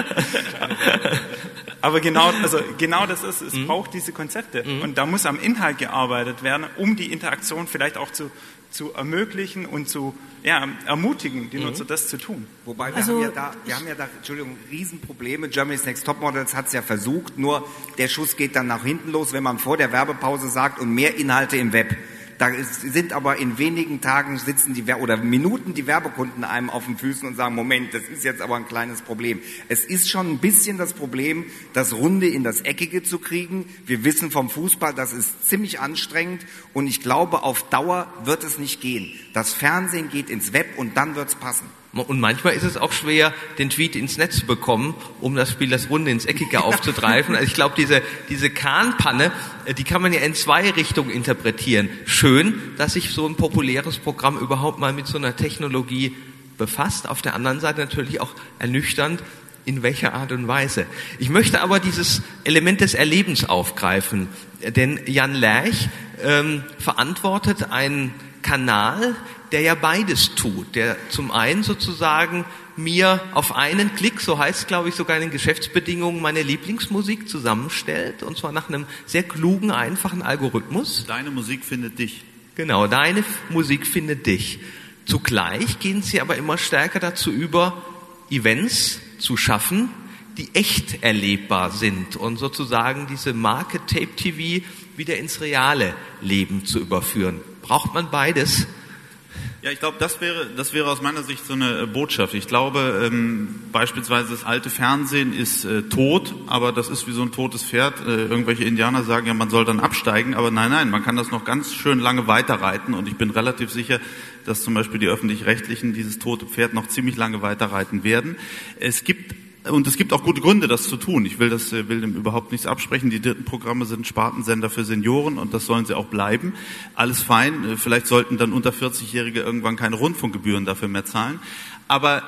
Aber genau, also genau das ist, es mhm. braucht diese Konzepte. Mhm. Und da muss am Inhalt gearbeitet werden, um die Interaktion vielleicht auch zu zu ermöglichen und zu ja, ermutigen, die mhm. Nutzer das zu tun. Wobei wir also, haben ja da, wir haben ja da, Entschuldigung, Riesenprobleme. Germany's Next Topmodels hat es ja versucht, nur der Schuss geht dann nach hinten los, wenn man vor der Werbepause sagt und mehr Inhalte im Web. Da sind aber in wenigen Tagen sitzen die oder Minuten die Werbekunden einem auf den Füßen und sagen, Moment, das ist jetzt aber ein kleines Problem. Es ist schon ein bisschen das Problem, das Runde in das Eckige zu kriegen. Wir wissen vom Fußball, das ist ziemlich anstrengend und ich glaube, auf Dauer wird es nicht gehen. Das Fernsehen geht ins Web und dann wird's passen. Und manchmal ist es auch schwer, den Tweet ins Netz zu bekommen, um das Spiel das Runde ins Eckige aufzugreifen. Also ich glaube, diese, diese Kahnpanne, die kann man ja in zwei Richtungen interpretieren. Schön, dass sich so ein populäres Programm überhaupt mal mit so einer Technologie befasst. Auf der anderen Seite natürlich auch ernüchternd, in welcher Art und Weise. Ich möchte aber dieses Element des Erlebens aufgreifen, denn Jan Lerch ähm, verantwortet einen Kanal, der ja beides tut, der zum einen sozusagen mir auf einen Klick, so heißt es glaube ich sogar in den Geschäftsbedingungen, meine Lieblingsmusik zusammenstellt und zwar nach einem sehr klugen, einfachen Algorithmus. Deine Musik findet dich. Genau, deine Musik findet dich. Zugleich gehen sie aber immer stärker dazu über, Events zu schaffen, die echt erlebbar sind und sozusagen diese Marke Tape T V wieder ins reale Leben zu überführen. Braucht man beides? Ja, ich glaube, das wäre, das wäre aus meiner Sicht so eine Botschaft. Ich glaube, ähm, beispielsweise das alte Fernsehen ist äh, tot, aber das ist wie so ein totes Pferd. Äh, irgendwelche Indianer sagen ja, man soll dann absteigen, aber nein, nein, man kann das noch ganz schön lange weiterreiten und ich bin relativ sicher, dass zum Beispiel die Öffentlich-Rechtlichen dieses tote Pferd noch ziemlich lange weiterreiten werden. Es gibt Und es gibt auch gute Gründe, das zu tun. Ich will das will dem überhaupt nichts absprechen. Die dritten Programme sind Spartensender für Senioren und das sollen sie auch bleiben. Alles fein. Vielleicht sollten dann unter vierzig-Jährige irgendwann keine Rundfunkgebühren dafür mehr zahlen. Aber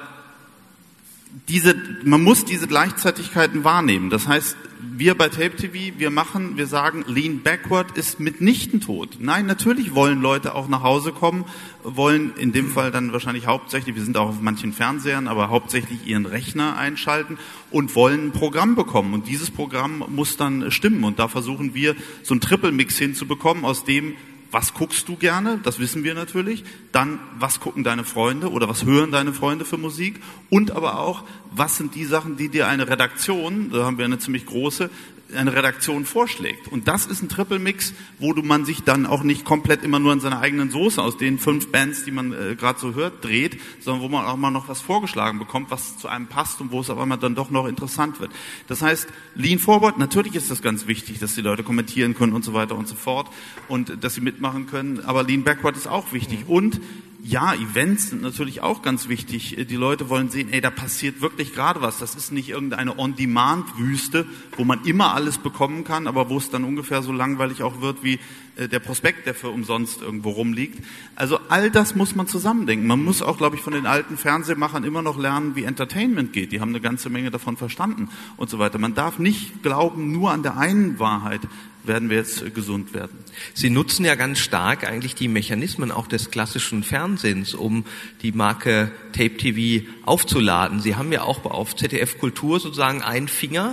diese, man muss diese Gleichzeitigkeiten wahrnehmen. Das heißt, wir bei Tape T V, wir machen, wir sagen, Lean Backward ist mitnichten tot. Nein, natürlich wollen Leute auch nach Hause kommen, wollen in dem Fall dann wahrscheinlich hauptsächlich, wir sind auch auf manchen Fernsehern, aber hauptsächlich ihren Rechner einschalten und wollen ein Programm bekommen. Und dieses Programm muss dann stimmen. Und da versuchen wir, so einen Triple-Mix hinzubekommen, aus dem, was guckst du gerne? Das wissen wir natürlich. Dann, was gucken deine Freunde oder was hören deine Freunde für Musik? Und aber auch, was sind die Sachen, die dir eine Redaktion, da haben wir eine ziemlich große, eine Redaktion vorschlägt. Und das ist ein Triple-Mix, wo du man sich dann auch nicht komplett immer nur in seiner eigenen Soße aus den fünf Bands, die man äh, gerade so hört, dreht, sondern wo man auch mal noch was vorgeschlagen bekommt, was zu einem passt und wo es auf einmal dann doch noch interessant wird. Das heißt, Lean Forward, natürlich ist das ganz wichtig, dass die Leute kommentieren können und so weiter und so fort und dass sie mitmachen können, aber Lean Backward ist auch wichtig. Und ja, Events sind natürlich auch ganz wichtig. Die Leute wollen sehen, ey, da passiert wirklich gerade was. Das ist nicht irgendeine On-Demand-Wüste, wo man immer alles bekommen kann, aber wo es dann ungefähr so langweilig auch wird wie äh, der Prospekt, der für umsonst irgendwo rumliegt. Also all das muss man zusammendenken. Man muss auch, glaube ich, von den alten Fernsehmachern immer noch lernen, wie Entertainment geht. Die haben eine ganze Menge davon verstanden und so weiter. Man darf nicht glauben, nur an der einen Wahrheit werden wir jetzt gesund werden. Sie nutzen ja ganz stark eigentlich die Mechanismen auch des klassischen Fernsehens, um die Marke Tape T V aufzuladen. Sie haben ja auch auf Z D F Kultur sozusagen einen Finger,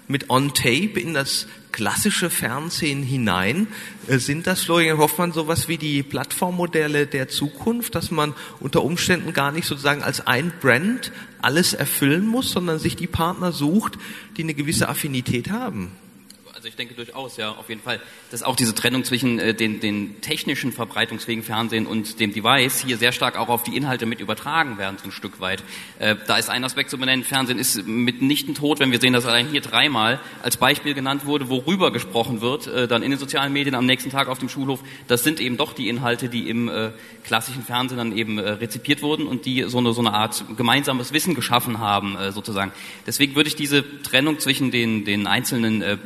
mit On-Tape in das klassische Fernsehen hinein. Sind das, Florian Hoffmann, sowas wie die Plattformmodelle der Zukunft, dass man unter Umständen gar nicht sozusagen als ein Brand alles erfüllen muss, sondern sich die Partner sucht, die eine gewisse Affinität haben? Also ich denke durchaus, ja, auf jeden Fall, dass auch diese Trennung zwischen äh, den, den technischen verbreitungsfähigen Fernsehen und dem Device hier sehr stark auch auf die Inhalte mit übertragen werden, so ein Stück weit. Äh, da ist ein Aspekt zu benennen, Fernsehen ist mitnichten tot, wenn wir sehen, dass allein hier dreimal als Beispiel genannt wurde, worüber gesprochen wird, äh, dann in den sozialen Medien, am nächsten Tag auf dem Schulhof. Das sind eben doch die Inhalte, die im äh, klassischen Fernsehen dann eben äh, rezipiert wurden und die so eine, so eine Art gemeinsames Wissen geschaffen haben, äh, sozusagen. Deswegen würde ich diese Trennung zwischen den, den einzelnen äh,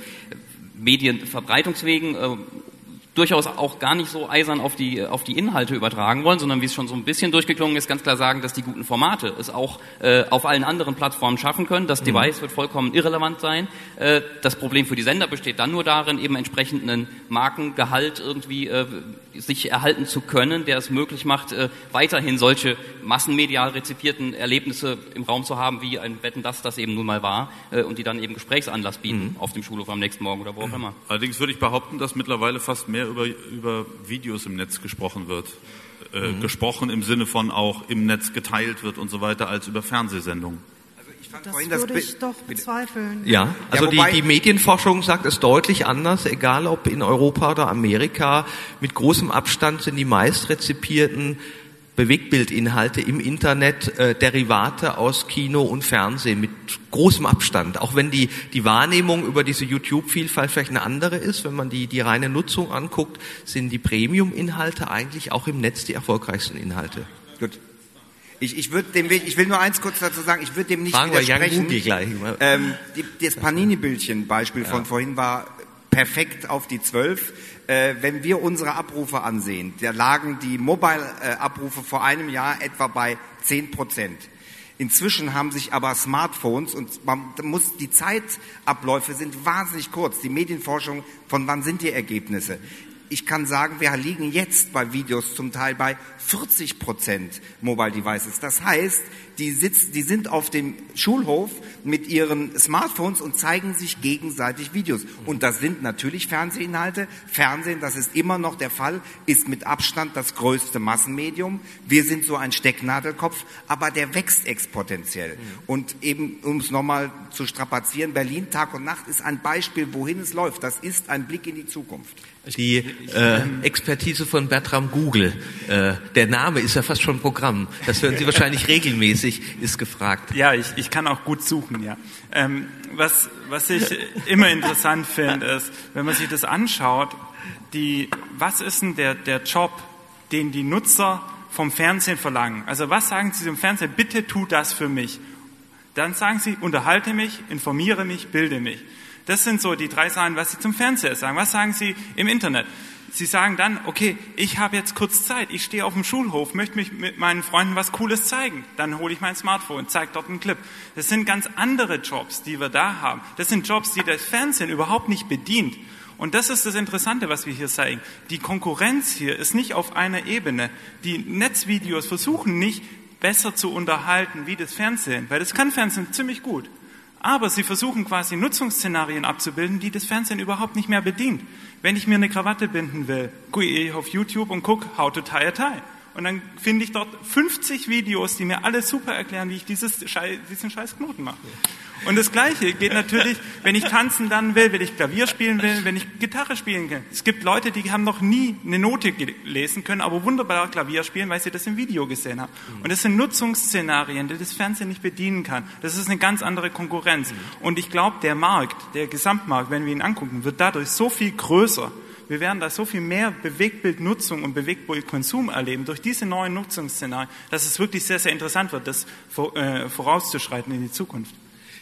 Medienverbreitungswegen äh, durchaus auch gar nicht so eisern auf die auf die Inhalte übertragen wollen, sondern wie es schon so ein bisschen durchgeklungen ist, ganz klar sagen, dass die guten Formate es auch äh, auf allen anderen Plattformen schaffen können. Das mhm. Device wird vollkommen irrelevant sein. Äh, das Problem für die Sender besteht dann nur darin, eben entsprechend einen Markengehalt irgendwie äh, sich erhalten zu können, der es möglich macht, äh, weiterhin solche massenmedial rezipierten Erlebnisse im Raum zu haben, wie ein Wetten, dass das eben nun mal war, äh, und die dann eben Gesprächsanlass bieten mhm. auf dem Schulhof am nächsten Morgen oder wo auch immer. Allerdings würde ich behaupten, dass mittlerweile fast mehr über, über Videos im Netz gesprochen wird. Äh, mhm. Gesprochen im Sinne von auch im Netz geteilt wird und so weiter, als über Fernsehsendungen. Das würde ich doch bezweifeln. Ja, also ja, die, die Medienforschung sagt es deutlich anders, egal ob in Europa oder Amerika. Mit großem Abstand sind die meist rezipierten Bewegtbildinhalte im Internet äh, Derivate aus Kino und Fernsehen mit großem Abstand. Auch wenn die die Wahrnehmung über diese YouTube-Vielfalt vielleicht eine andere ist, wenn man die die reine Nutzung anguckt, sind die Premium-Inhalte eigentlich auch im Netz die erfolgreichsten Inhalte. Gut. Ich, ich würde dem, ich will nur eins kurz dazu sagen, ich würde dem nicht Fragen widersprechen. Wir gleich. Ähm, die, das Panini-Bildchen-Beispiel ja. von vorhin war perfekt auf die zwölf. Äh, wenn wir unsere Abrufe ansehen, da lagen die Mobile-Abrufe vor einem Jahr etwa bei zehn Prozent. Inzwischen haben sich aber Smartphones und man muss, die Zeitabläufe sind wahnsinnig kurz. Die Medienforschung, von wann sind die Ergebnisse? Ich kann sagen, wir liegen jetzt bei Videos zum Teil bei vierzig Prozent Mobile Devices. Das heißt, die, sitzen, die sind auf dem Schulhof mit ihren Smartphones und zeigen sich gegenseitig Videos. Und das sind natürlich Fernsehinhalte. Fernsehen, das ist immer noch der Fall, ist mit Abstand das größte Massenmedium. Wir sind so ein Stecknadelkopf, aber der wächst exponentiell. Und eben, um es nochmal zu strapazieren, Berlin Tag und Nacht ist ein Beispiel, wohin es läuft. Das ist ein Blick in die Zukunft. Die äh, Expertise von Bertram Google, äh, der Name ist ja fast schon Programm. Das hören Sie wahrscheinlich regelmäßig, ist gefragt. Ja, ich, ich kann auch gut suchen, ja. Ähm, was, was ich immer interessant finde, ist, wenn man sich das anschaut, die, was ist denn der, der Job, den die Nutzer vom Fernsehen verlangen? Also was sagen Sie zum Fernsehen? Bitte tu das für mich. Dann sagen Sie, unterhalte mich, informiere mich, bilde mich. Das sind so die drei Sachen, was Sie zum Fernseher sagen. Was sagen Sie im Internet? Sie sagen dann, okay, ich habe jetzt kurz Zeit, ich stehe auf dem Schulhof, möchte mich mit meinen Freunden was Cooles zeigen. Dann hole ich mein Smartphone, zeige dort einen Clip. Das sind ganz andere Jobs, die wir da haben. Das sind Jobs, die das Fernsehen überhaupt nicht bedient. Und das ist das Interessante, was wir hier zeigen. Die Konkurrenz hier ist nicht auf einer Ebene. Die Netzvideos versuchen nicht besser zu unterhalten wie das Fernsehen, weil das kann Fernsehen ziemlich gut. Aber sie versuchen quasi Nutzungsszenarien abzubilden, die das Fernsehen überhaupt nicht mehr bedient. Wenn ich mir eine Krawatte binden will, gehe ich auf YouTube und gucke How to Tie a Tie. Und dann finde ich dort fünfzig Videos, die mir alle super erklären, wie ich dieses Schei- diesen scheiß Knoten mache. Und das Gleiche geht natürlich, wenn ich tanzen lernen will, wenn ich Klavier spielen will, wenn ich Gitarre spielen kann. Es gibt Leute, die haben noch nie eine Note lesen können, aber wunderbar Klavier spielen, weil sie das im Video gesehen haben. Und das sind Nutzungsszenarien, die das Fernsehen nicht bedienen kann. Das ist eine ganz andere Konkurrenz. Und ich glaube, der Markt, der Gesamtmarkt, wenn wir ihn angucken, wird dadurch so viel größer. Wir werden da so viel mehr Bewegtbildnutzung und Bewegtbildkonsum erleben durch diese neuen Nutzungsszenarien, dass es wirklich sehr, sehr interessant wird, das vorauszuschreiten in die Zukunft.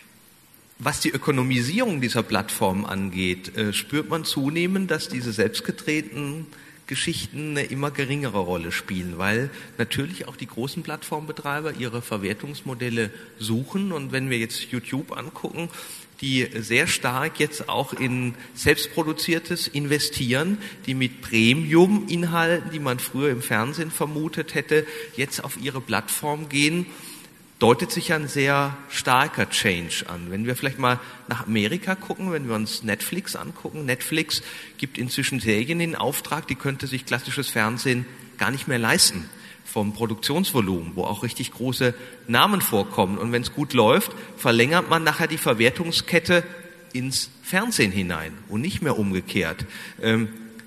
Was die Ökonomisierung dieser Plattform angeht, äh, spürt man zunehmend, dass diese selbstgedrehten Geschichten eine immer geringere Rolle spielen, weil natürlich auch die großen Plattformbetreiber ihre Verwertungsmodelle suchen. Und wenn wir jetzt YouTube angucken, die sehr stark jetzt auch in Selbstproduziertes investieren, die mit Premium-Inhalten, die man früher im Fernsehen vermutet hätte, jetzt auf ihre Plattform gehen. deutet sich ein sehr starker Change an. Wenn wir vielleicht mal nach Amerika gucken, wenn wir uns Netflix angucken, Netflix gibt inzwischen Serien in Auftrag, die könnte sich klassisches Fernsehen gar nicht mehr leisten, vom Produktionsvolumen, wo auch richtig große Namen vorkommen. Und wenn es gut läuft, verlängert man nachher die Verwertungskette ins Fernsehen hinein und nicht mehr umgekehrt. Ähm,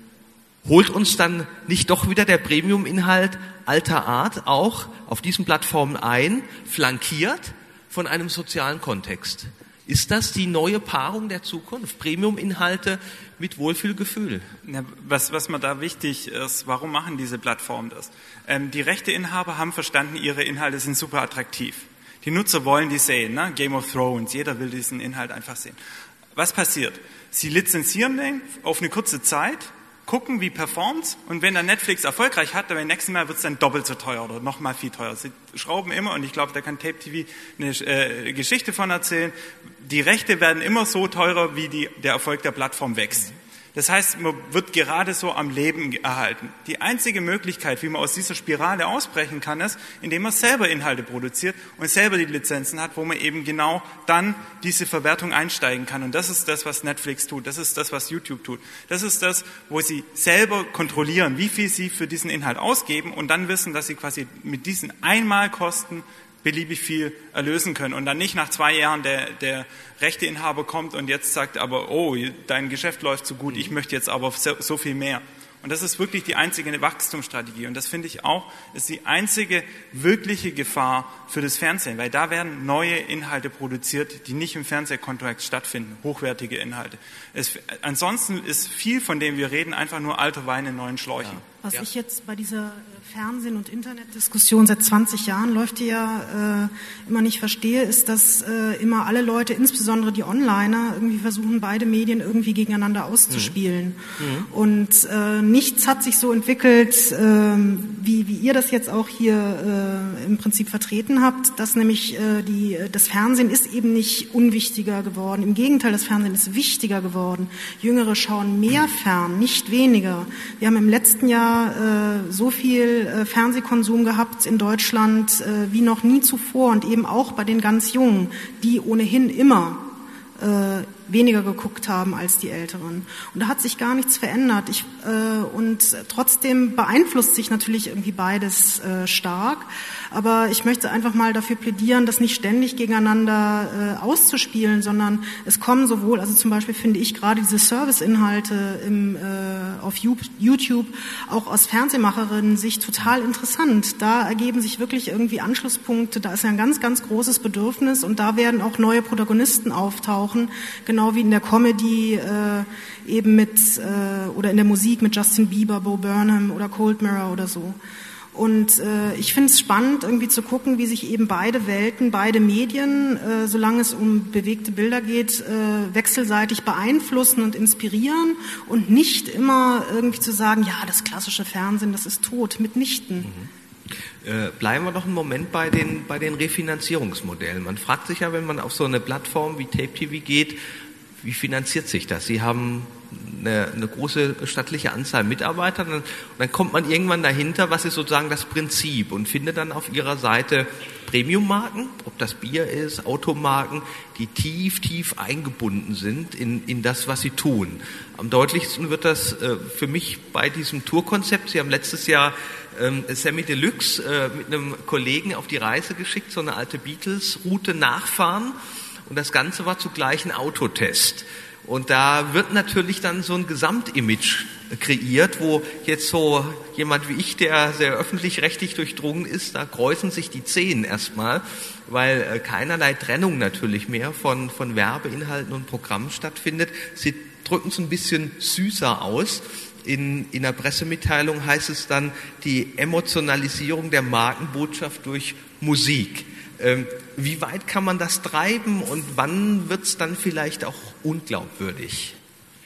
holt uns dann nicht doch wieder der Premium-Inhalt alter Art auch auf diesen Plattformen ein, flankiert von einem sozialen Kontext? Ist das die neue Paarung der Zukunft? Premium-Inhalte mit Wohlfühlgefühl? Ja, was, was mir da wichtig ist, warum machen diese Plattformen das? Ähm, die Rechteinhaber haben verstanden, ihre Inhalte sind super attraktiv. Die Nutzer wollen die sehen, ne? Game of Thrones, jeder will diesen Inhalt einfach sehen. Was passiert? Sie lizenzieren den auf eine kurze Zeit, gucken, wie performt, und wenn dann Netflix erfolgreich hat, dann beim nächsten Mal wird es dann doppelt so teuer oder noch mal viel teurer. Sie schrauben immer, und ich glaube, da kann Tape T V eine äh, Geschichte von erzählen, die Rechte werden immer so teurer, wie die, der Erfolg der Plattform wächst. Das heißt, man wird gerade so am Leben erhalten. Die einzige Möglichkeit, wie man aus dieser Spirale ausbrechen kann, ist, indem man selber Inhalte produziert und selber die Lizenzen hat, wo man eben genau dann diese Verwertung einsteigen kann. Und das ist das, was Netflix tut. Das ist das, was YouTube tut. Das ist das, wo sie selber kontrollieren, wie viel sie für diesen Inhalt ausgeben, und dann wissen, dass sie quasi mit diesen Einmalkosten beliebig viel erlösen können, und dann nicht nach zwei Jahren der, der Rechteinhaber kommt und jetzt sagt, aber oh, dein Geschäft läuft so gut, ich möchte jetzt aber so, so viel mehr. Und das ist wirklich die einzige Wachstumsstrategie. Und das finde ich auch, ist die einzige wirkliche Gefahr für das Fernsehen, weil da werden neue Inhalte produziert, die nicht im Fernsehkontext stattfinden, hochwertige Inhalte. Es, ansonsten ist viel, von dem wir reden, einfach nur alter Wein in neuen Schläuchen. Ja. Was ja. ich jetzt bei dieser Fernsehen- und Internetdiskussion seit zwanzig Jahren läuft, die ja äh, immer nicht verstehe, ist, dass äh, immer alle Leute, insbesondere die Onliner, irgendwie versuchen, beide Medien irgendwie gegeneinander auszuspielen. Mhm. Mhm. Und äh, nichts hat sich so entwickelt, äh, wie, wie ihr das jetzt auch hier äh, im Prinzip vertreten habt, dass nämlich äh, die, das Fernsehen ist eben nicht unwichtiger geworden. Im Gegenteil, das Fernsehen ist wichtiger geworden. Jüngere schauen mehr fern, nicht weniger. Wir haben im letzten Jahr äh, so viel äh, Fernsehkonsum gehabt in Deutschland äh, wie noch nie zuvor, und eben auch bei den ganz Jungen, die ohnehin immer äh, weniger geguckt haben als die Älteren. Und da hat sich gar nichts verändert. Ich, äh, und trotzdem beeinflusst sich natürlich irgendwie beides äh, stark. Aber ich möchte einfach mal dafür plädieren, das nicht ständig gegeneinander äh, auszuspielen, sondern es kommen sowohl, also zum Beispiel finde ich gerade diese Serviceinhalte im, äh, auf YouTube auch aus Fernsehmacherinnen-Sicht total interessant. Da ergeben sich wirklich irgendwie Anschlusspunkte. Da ist ja ein ganz, ganz großes Bedürfnis, und da werden auch neue Protagonisten auftauchen, genau wie in der Comedy äh, eben mit, äh, oder in der Musik mit Justin Bieber, Bo Burnham oder Cold Mirror oder so. Und äh, ich finde es spannend, irgendwie zu gucken, wie sich eben beide Welten, beide Medien, äh, solange es um bewegte Bilder geht, äh, wechselseitig beeinflussen und inspirieren, und nicht immer irgendwie zu sagen, ja, das klassische Fernsehen, das ist tot, mitnichten. Mhm. Äh, bleiben wir noch einen Moment bei den, bei den Refinanzierungsmodellen. Man fragt sich ja, wenn man auf so eine Plattform wie Tape T V geht, wie finanziert sich das? Sie haben eine, eine große stattliche Anzahl Mitarbeiter, und dann kommt man irgendwann dahinter, was ist sozusagen das Prinzip, und findet dann auf ihrer Seite Premium-Marken, ob das Bier ist, Automarken, die tief, tief eingebunden sind in, in das, was sie tun. Am deutlichsten wird das äh, für mich bei diesem Tourkonzept. Sie haben letztes Jahr ähm, Sammy Deluxe äh, mit einem Kollegen auf die Reise geschickt, so eine alte Beatles-Route nachfahren. Und das Ganze war zugleich ein Autotest. Und da wird natürlich dann so ein Gesamtimage kreiert, wo jetzt so jemand wie ich, der sehr öffentlich-rechtlich durchdrungen ist, da kräuseln sich die Zehen erstmal, weil keinerlei Trennung natürlich mehr von, von Werbeinhalten und Programmen stattfindet. Sie drücken es ein bisschen süßer aus. In, in der Pressemitteilung heißt es dann die Emotionalisierung der Markenbotschaft durch Musik. Ähm, wie weit kann man das treiben, und wann wird es dann vielleicht auch unglaubwürdig?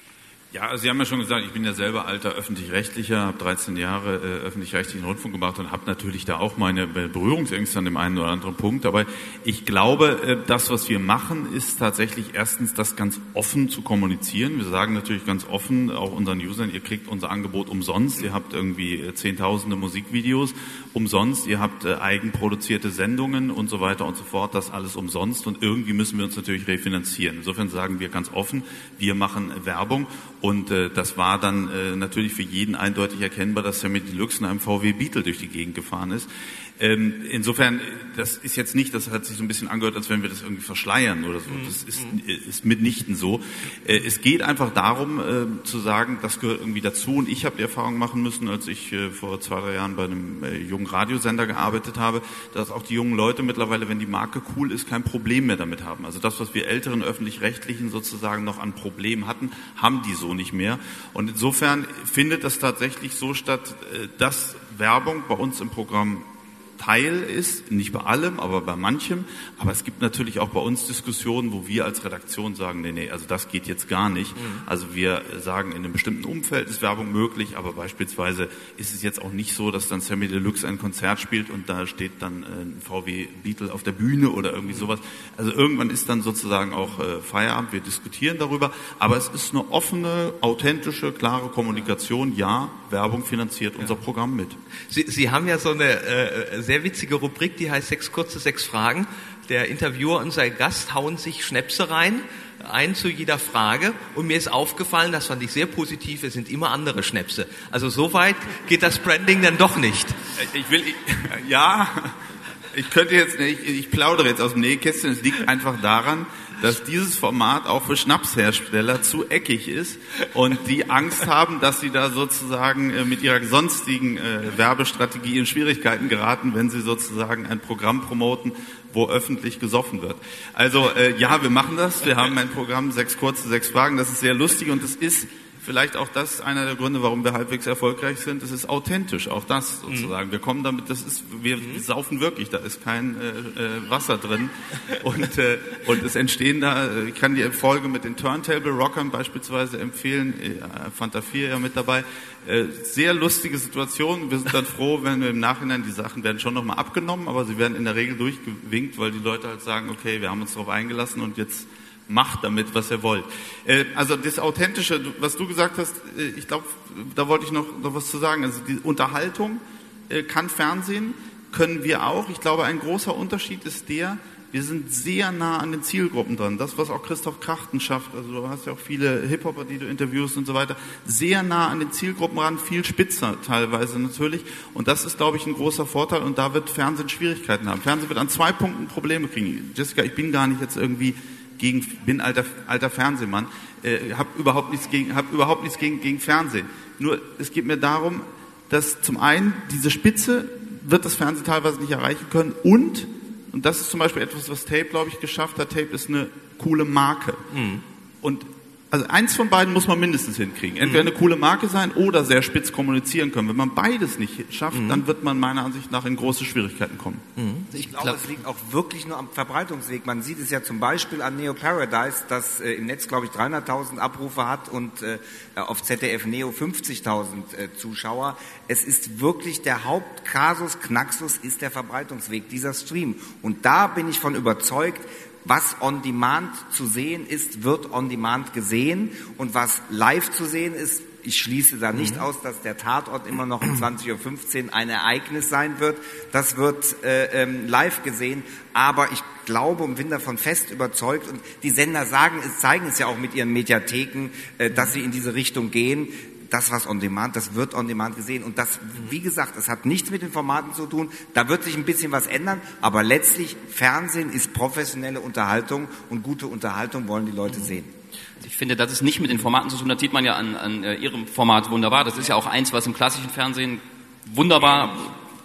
Ja, also Sie haben ja schon gesagt, ich bin ja selber alter Öffentlich-Rechtlicher, habe dreizehn Jahre äh, öffentlich-rechtlichen Rundfunk gemacht und habe natürlich da auch meine Berührungsängste an dem einen oder anderen Punkt. Aber ich glaube, äh, das, was wir machen, ist tatsächlich erstens, das ganz offen zu kommunizieren. Wir sagen natürlich ganz offen, auch unseren Usern, ihr kriegt unser Angebot umsonst. Ihr habt irgendwie äh, zehntausende Musikvideos umsonst. Ihr habt äh, eigenproduzierte Sendungen und so weiter und so fort. Das alles umsonst. Und irgendwie müssen wir uns natürlich refinanzieren. Insofern sagen wir ganz offen, wir machen Werbung. Und äh, das war dann äh, natürlich für jeden eindeutig erkennbar, dass er mit Deluxe in einem V W Beetle durch die Gegend gefahren ist. Ähm, insofern, das ist jetzt nicht, das hat sich so ein bisschen angehört, als wenn wir das irgendwie verschleiern oder so. Das ist, ist mitnichten so. Äh, es geht einfach darum, äh, zu sagen, das gehört irgendwie dazu. Und ich habe die Erfahrung machen müssen, als ich äh, vor zwei, drei Jahren bei einem äh, jungen Radiosender gearbeitet habe, dass auch die jungen Leute mittlerweile, wenn die Marke cool ist, kein Problem mehr damit haben. Also das, was wir älteren Öffentlich-Rechtlichen sozusagen noch an Problemen hatten, haben die so nicht mehr. Und insofern findet das tatsächlich so statt, äh, dass Werbung bei uns im Programm Teil ist, nicht bei allem, aber bei manchem. Aber es gibt natürlich auch bei uns Diskussionen, wo wir als Redaktion sagen, nee, nee, also das geht jetzt gar nicht. Mhm. Also wir sagen, in einem bestimmten Umfeld ist Werbung möglich, aber beispielsweise ist es jetzt auch nicht so, dass dann Samy Deluxe ein Konzert spielt und da steht dann ein V W Beetle auf der Bühne oder irgendwie sowas. Also irgendwann ist dann sozusagen auch äh, Feierabend, wir diskutieren darüber, aber es ist eine offene, authentische, klare Kommunikation. Ja, Werbung finanziert unser ja. Programm mit. Sie, Sie haben ja so eine äh, sehr witzige Rubrik, die heißt sechs kurze, sechs Fragen. Der Interviewer und sein Gast hauen sich Schnäpse rein, ein zu jeder Frage. Und mir ist aufgefallen, das fand ich sehr positiv, es sind immer andere Schnäpse. Also so weit geht das Branding dann doch nicht. Ich will, ich, ja, ich könnte jetzt nicht, ich plaudere jetzt aus dem Nähkästchen, es liegt einfach daran, dass dieses Format auch für Schnapshersteller zu eckig ist und die Angst haben, dass sie da sozusagen äh, mit ihrer sonstigen äh, Werbestrategie in Schwierigkeiten geraten, wenn sie sozusagen ein Programm promoten, wo öffentlich gesoffen wird. Also äh, ja, wir machen das. Wir haben ein Programm, sechs kurze, sechs Fragen. Das ist sehr lustig und es ist vielleicht auch das einer der Gründe, warum wir halbwegs erfolgreich sind. Es ist authentisch, auch das sozusagen. Mhm. Wir kommen damit, das ist, wir mhm. saufen wirklich, da ist kein äh, äh, Wasser drin und äh, und es entstehen da. Ich kann die Folge mit den Turntable Rockern beispielsweise empfehlen. Äh, Fanta vier ja mit dabei. Äh, sehr lustige Situation. Wir sind dann froh, wenn wir im Nachhinein, die Sachen werden schon nochmal abgenommen, aber sie werden in der Regel durchgewinkt, weil die Leute halt sagen, okay, wir haben uns darauf eingelassen und jetzt macht damit, was ihr wollt. Also das Authentische, was du gesagt hast, ich glaube, da wollte ich noch, noch was zu sagen. Also die Unterhaltung kann Fernsehen, können wir auch. Ich glaube, ein großer Unterschied ist der, wir sind sehr nah an den Zielgruppen dran. Das, was auch Christoph Krachten schafft, also du hast ja auch viele Hip-Hopper, die du interviewst und so weiter, sehr nah an den Zielgruppen ran, viel spitzer teilweise natürlich. Und das ist, glaube ich, ein großer Vorteil und da wird Fernsehen Schwierigkeiten haben. Fernsehen wird an zwei Punkten Probleme kriegen. Jessica, ich bin gar nicht jetzt irgendwie gegen, bin alter, alter Fernsehmann, äh, habe überhaupt nichts gegen, hab überhaupt nichts gegen, gegen Fernsehen. Nur, es geht mir darum, dass zum einen diese Spitze wird das Fernsehen teilweise nicht erreichen können und, und das ist zum Beispiel etwas, was Tape, glaube ich, geschafft hat. Tape ist eine coole Marke. Mhm. Und also eins von beiden muss man mindestens hinkriegen. Entweder eine coole Marke sein oder sehr spitz kommunizieren können. Wenn man beides nicht schafft, mhm. dann wird man meiner Ansicht nach in große Schwierigkeiten kommen. Mhm. Ich glaube, es liegt auch wirklich nur am Verbreitungsweg. Man sieht es ja zum Beispiel an Neo Paradise, das äh, im Netz, glaube ich, dreihunderttausend Abrufe hat und äh, auf Z D F Neo fünfzigtausend äh, Zuschauer. Es ist wirklich der Hauptkasus Knaxus ist der Verbreitungsweg, dieser Stream. Und da bin ich von überzeugt, was on demand zu sehen ist, wird on demand gesehen. Und was live zu sehen ist, ich schließe da nicht mhm. aus, dass der Tatort immer noch um zwanzig Uhr fünfzehn ein Ereignis sein wird. Das wird äh, ähm, live gesehen. Aber ich glaube und bin davon fest überzeugt. Und die Sender sagen es, zeigen es ja auch mit ihren Mediatheken, äh, dass sie in diese Richtung gehen. Das, was on demand, das wird on demand gesehen. Und das, wie gesagt, das hat nichts mit den Formaten zu tun. Da wird sich ein bisschen was ändern. Aber letztlich, Fernsehen ist professionelle Unterhaltung und gute Unterhaltung wollen die Leute sehen. Ich finde, das ist nicht mit den Formaten zu tun. Das sieht man ja an, an Ihrem Format wunderbar. Das ist ja auch eins, was im klassischen Fernsehen wunderbar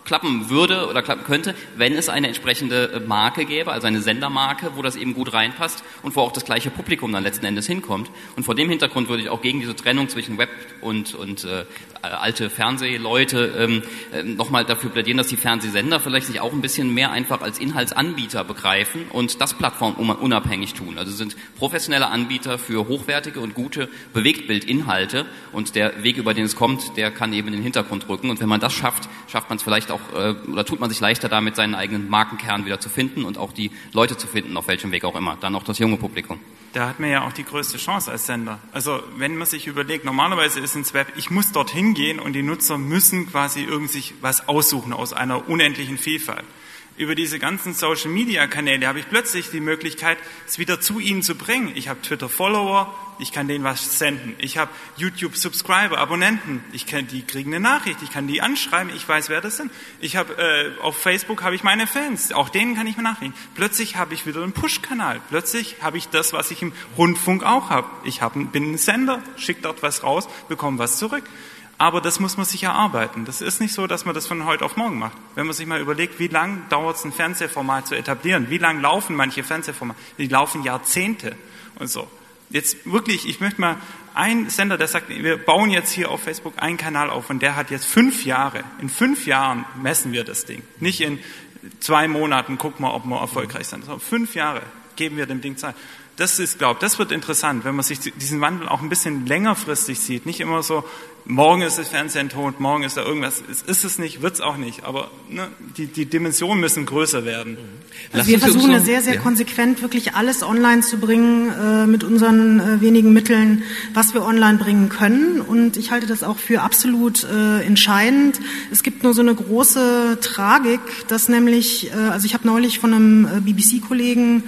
klappen würde oder klappen könnte, wenn es eine entsprechende Marke gäbe, also eine Sendermarke, wo das eben gut reinpasst und wo auch das gleiche Publikum dann letzten Endes hinkommt. Und vor dem Hintergrund würde ich auch gegen diese Trennung zwischen Web und, und äh, alte Fernsehleute ähm, äh, nochmal dafür plädieren, dass die Fernsehsender vielleicht sich auch ein bisschen mehr einfach als Inhaltsanbieter begreifen und das plattformunabhängig tun. Also sind professionelle Anbieter für hochwertige und gute Bewegtbildinhalte und der Weg, über den es kommt, der kann eben in den Hintergrund rücken. Und wenn man das schafft, schafft man es vielleicht auch, äh, oder tut man sich leichter damit, seinen eigenen Markenkern wieder zu finden und auch die Leute zu finden, auf welchem Weg auch immer. Dann auch das junge Publikum. Da hat man ja auch die größte Chance als Sender. Also wenn man sich überlegt, normalerweise ist ins Web, ich muss dorthin gehen und die Nutzer müssen quasi irgendwie sich was aussuchen aus einer unendlichen Vielfalt. Über diese ganzen Social-Media-Kanäle habe ich plötzlich die Möglichkeit, es wieder zu ihnen zu bringen. Ich habe Twitter-Follower, ich kann denen was senden. Ich habe YouTube-Subscriber, Abonnenten. Ich kann, die kriegen eine Nachricht, ich kann die anschreiben, ich weiß, wer das sind. Ich habe äh, auf Facebook habe ich meine Fans, auch denen kann ich mir Nachrichten. Plötzlich habe ich wieder einen Push-Kanal. Plötzlich habe ich das, was ich im Rundfunk auch habe. Ich hab, bin ein Sender, schicke dort was raus, bekomme was zurück. Aber das muss man sich erarbeiten. Das ist nicht so, dass man das von heute auf morgen macht. Wenn man sich mal überlegt, wie lange dauert es, ein Fernsehformat zu etablieren? Wie lange laufen manche Fernsehformate? Die laufen Jahrzehnte und so. Jetzt wirklich, ich möchte mal einen Sender, der sagt, wir bauen jetzt hier auf Facebook einen Kanal auf und der hat jetzt fünf Jahre. In fünf Jahren messen wir das Ding. Nicht in zwei Monaten gucken wir, ob wir erfolgreich sind. Sondern fünf Jahre geben wir dem Ding Zeit. Das ist, glaube ich, das wird interessant, wenn man sich diesen Wandel auch ein bisschen längerfristig sieht. Nicht immer so, morgen ist das Fernsehen tot, morgen ist da irgendwas. Es ist es nicht, wird es auch nicht. Aber ne, die, die Dimensionen müssen größer werden. Also wir versuchen ja sehr, sehr ja. konsequent wirklich alles online zu bringen, äh, mit unseren äh, wenigen Mitteln, was wir online bringen können. Und ich halte das auch für absolut äh, entscheidend. Es gibt nur so eine große Tragik, dass nämlich, äh, also ich habe neulich von einem äh, B B C-Kollegen,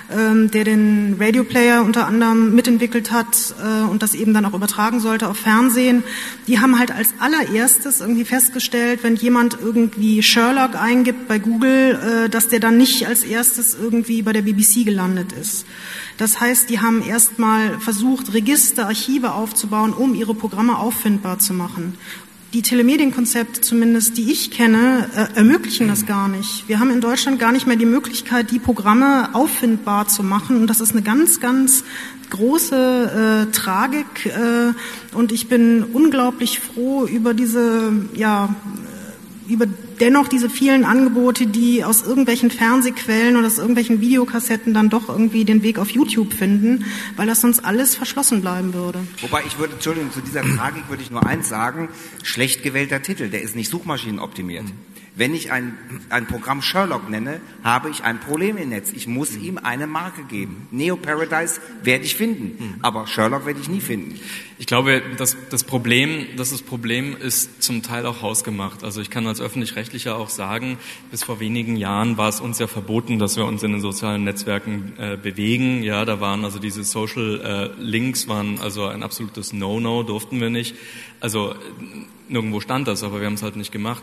der den Radio-Player unter anderem mitentwickelt hat äh, und das eben dann auch übertragen sollte auf Fernsehen. Die haben halt als allererstes irgendwie festgestellt, wenn jemand irgendwie Sherlock eingibt bei Google, äh, dass der dann nicht als erstes irgendwie bei der B B C gelandet ist. Das heißt, die haben erstmal versucht, Register, Archive aufzubauen, um ihre Programme auffindbar zu machen. Die Telemedienkonzepte zumindest, die ich kenne, äh, ermöglichen das gar nicht. Wir haben in Deutschland gar nicht mehr die Möglichkeit, die Programme auffindbar zu machen. Und das ist eine ganz, ganz große äh, Tragik. Äh, und ich bin unglaublich froh über diese, ja, über dennoch diese vielen Angebote, die aus irgendwelchen Fernsehquellen oder aus irgendwelchen Videokassetten dann doch irgendwie den Weg auf YouTube finden, weil das sonst alles verschlossen bleiben würde. Wobei ich würde, Entschuldigung, zu dieser Tragik würde ich nur eins sagen, schlecht gewählter Titel, der ist nicht suchmaschinenoptimiert. Wenn ich ein, ein Programm Sherlock nenne, habe ich ein Problem im Netz. Ich muss ihm eine Marke geben. Neo Paradise werde ich finden, aber Sherlock werde ich nie finden. Ich glaube, das, das Problem, das, das Problem ist zum Teil auch hausgemacht. Also ich kann als Öffentlich-Rechtlicher auch sagen, bis vor wenigen Jahren war es uns ja verboten, dass wir uns in den sozialen Netzwerken äh, bewegen. Ja, da waren also diese Social äh, Links waren also ein absolutes No-No, durften wir nicht. Also nirgendwo stand das, aber wir haben es halt nicht gemacht.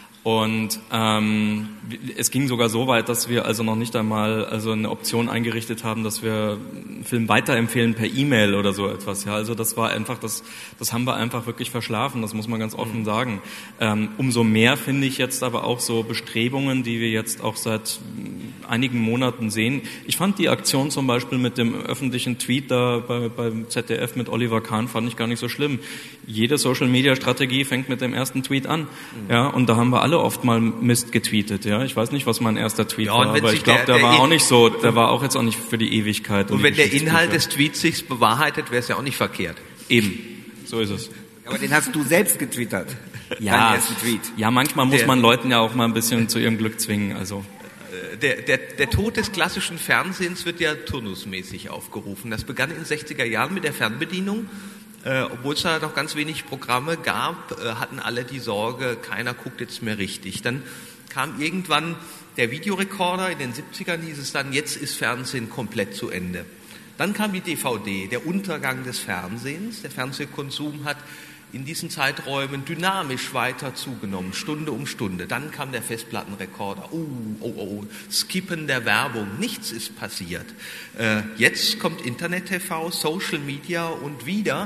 Und ähm, es ging sogar so weit, dass wir also noch nicht einmal also eine Option eingerichtet haben, dass wir einen Film weiterempfehlen per E-Mail oder so etwas. Ja, also das war einfach, das, das haben wir einfach wirklich verschlafen. Das muss man ganz offen mhm. sagen. Ähm, umso mehr finde ich jetzt aber auch so Bestrebungen, die wir jetzt auch seit einigen Monaten sehen. Ich fand die Aktion zum Beispiel mit dem öffentlichen Tweet da bei, beim Z D F mit Oliver Kahn fand ich gar nicht so schlimm. Jede Social-Media-Strategie fängt mit dem ersten Tweet an. Mhm. Ja, und da haben wir alle oft mal Mist getweetet, ja. Ich weiß nicht, was mein erster Tweet ja, war, aber ich glaube, der, der war auch nicht so, der war auch jetzt auch nicht für die Ewigkeit. Und, und wenn der Inhalt des Tweets sich bewahrheitet, wäre es ja auch nicht verkehrt. Eben, so ist es. Aber den hast du selbst getwittert. Ja, deinen ersten Tweet. Ja, manchmal muss der, man Leuten ja auch mal ein bisschen zu ihrem Glück zwingen, also. Der, der, der Tod des klassischen Fernsehens wird ja turnusmäßig aufgerufen. Das begann in den sechziger Jahren mit der Fernbedienung. Äh, obwohl es da noch ganz wenig Programme gab, äh, hatten alle die Sorge, keiner guckt jetzt mehr richtig. Dann kam irgendwann der Videorekorder, in den siebzigern hieß es dann, jetzt ist Fernsehen komplett zu Ende. Dann kam die D V D, der Untergang des Fernsehens. Der Fernsehkonsum hat in diesen Zeiträumen dynamisch weiter zugenommen, Stunde um Stunde. Dann kam der Festplattenrekorder. Oh, oh, oh, Skippen der Werbung. Nichts ist passiert. Äh, jetzt kommt Internet-T V, Social Media und wieder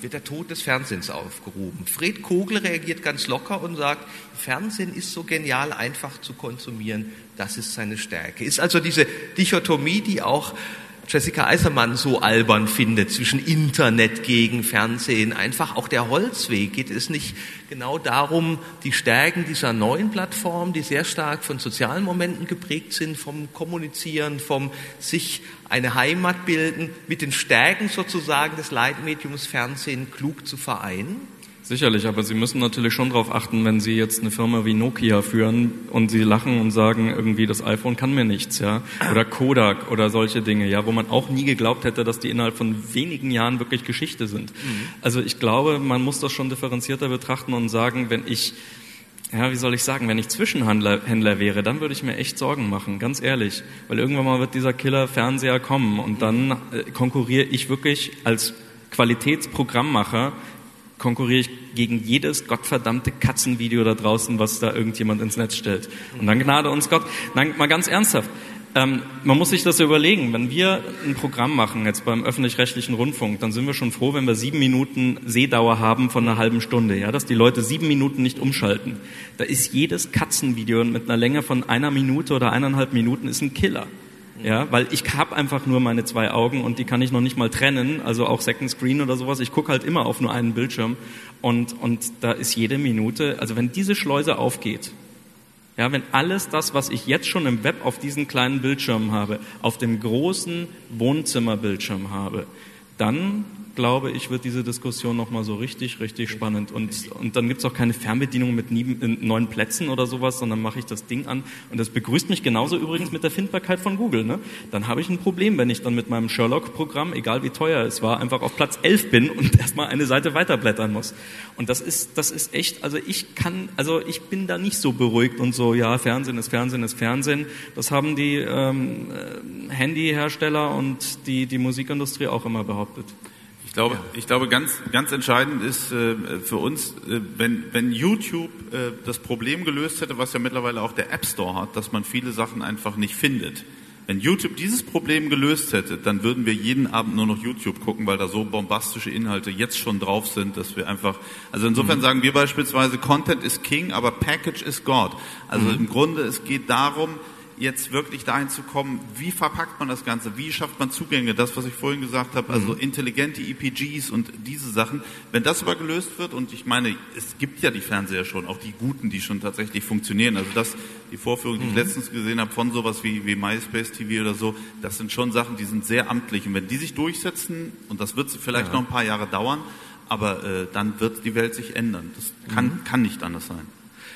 wird der Tod des Fernsehens aufgerufen. Fred Kogel reagiert ganz locker und sagt, Fernsehen ist so genial einfach zu konsumieren, das ist seine Stärke. Ist also diese Dichotomie, die auch Jessica Eisermann so albern findet, zwischen Internet gegen Fernsehen, einfach auch der Holzweg. Geht es nicht genau darum, die Stärken dieser neuen Plattform, die sehr stark von sozialen Momenten geprägt sind, vom Kommunizieren, vom sich eine Heimat bilden, mit den Stärken sozusagen des Leitmediums Fernsehen klug zu vereinen? Sicherlich, aber Sie müssen natürlich schon darauf achten, wenn Sie jetzt eine Firma wie Nokia führen und Sie lachen und sagen, irgendwie das iPhone kann mir nichts, ja, oder Kodak oder solche Dinge, ja, wo man auch nie geglaubt hätte, dass die innerhalb von wenigen Jahren wirklich Geschichte sind. Mhm. Also ich glaube, man muss das schon differenzierter betrachten und sagen, wenn ich, ja, wie soll ich sagen, wenn ich Zwischenhändler Händler wäre, dann würde ich mir echt Sorgen machen, ganz ehrlich, weil irgendwann mal wird dieser Killer-Fernseher kommen und dann äh, konkurriere ich wirklich als Qualitätsprogrammmacher konkurriere ich gegen jedes gottverdammte Katzenvideo da draußen, was da irgendjemand ins Netz stellt. Und dann gnade uns Gott. Nein, mal ganz ernsthaft. Ähm, man muss sich das überlegen. Wenn wir ein Programm machen, jetzt beim öffentlich-rechtlichen Rundfunk, dann sind wir schon froh, wenn wir sieben Minuten Sehdauer haben von einer halben Stunde, ja, dass die Leute sieben Minuten nicht umschalten. Da ist jedes Katzenvideo mit einer Länge von einer Minute oder eineinhalb Minuten ist ein Killer. Ja, weil ich habe einfach nur meine zwei Augen und die kann ich noch nicht mal trennen, also auch Second Screen oder sowas. Ich gucke halt immer auf nur einen Bildschirm und und da ist jede Minute, also wenn diese Schleuse aufgeht, ja, wenn alles das, was ich jetzt schon im Web auf diesen kleinen Bildschirmen habe, auf dem großen Wohnzimmerbildschirm habe, dann glaube ich, wird diese Diskussion nochmal so richtig, richtig spannend. Und, und dann gibt's auch keine Fernbedienung mit nie, neuen Plätzen oder sowas, sondern mache ich das Ding an. Und das begrüßt mich genauso übrigens mit der Findbarkeit von Google. Ne? Dann habe ich ein Problem, wenn ich dann mit meinem Sherlock-Programm, egal wie teuer es war, einfach auf Platz elf bin und erstmal eine Seite weiterblättern muss. Und das ist, das ist echt, also ich kann, also ich bin da nicht so beruhigt und so, ja, Fernsehen ist Fernsehen ist Fernsehen. Das haben die ähm, Handyhersteller und die, die Musikindustrie auch immer behauptet. Ich glaube, ich glaube, ganz, ganz entscheidend ist äh, für uns, äh, wenn, wenn YouTube äh, das Problem gelöst hätte, was ja mittlerweile auch der App Store hat, dass man viele Sachen einfach nicht findet. Wenn YouTube dieses Problem gelöst hätte, dann würden wir jeden Abend nur noch YouTube gucken, weil da so bombastische Inhalte jetzt schon drauf sind, dass wir einfach, also insofern mhm. sagen wir beispielsweise, Content is King, aber Package is God. Also mhm. im Grunde, es geht darum, jetzt wirklich dahin zu kommen, wie verpackt man das Ganze, wie schafft man Zugänge, das, was ich vorhin gesagt habe, also intelligente E P Gs und diese Sachen. Wenn das aber gelöst wird, und ich meine, es gibt ja die Fernseher schon, auch die guten, die schon tatsächlich funktionieren, also das, die Vorführung, die ich letztens gesehen habe von sowas wie, wie MySpace T V oder so, das sind schon Sachen, die sind sehr amtlich. Und wenn die sich durchsetzen, und das wird vielleicht ja. noch ein paar Jahre dauern, aber äh, dann wird die Welt sich ändern. Das kann, mhm. kann nicht anders sein.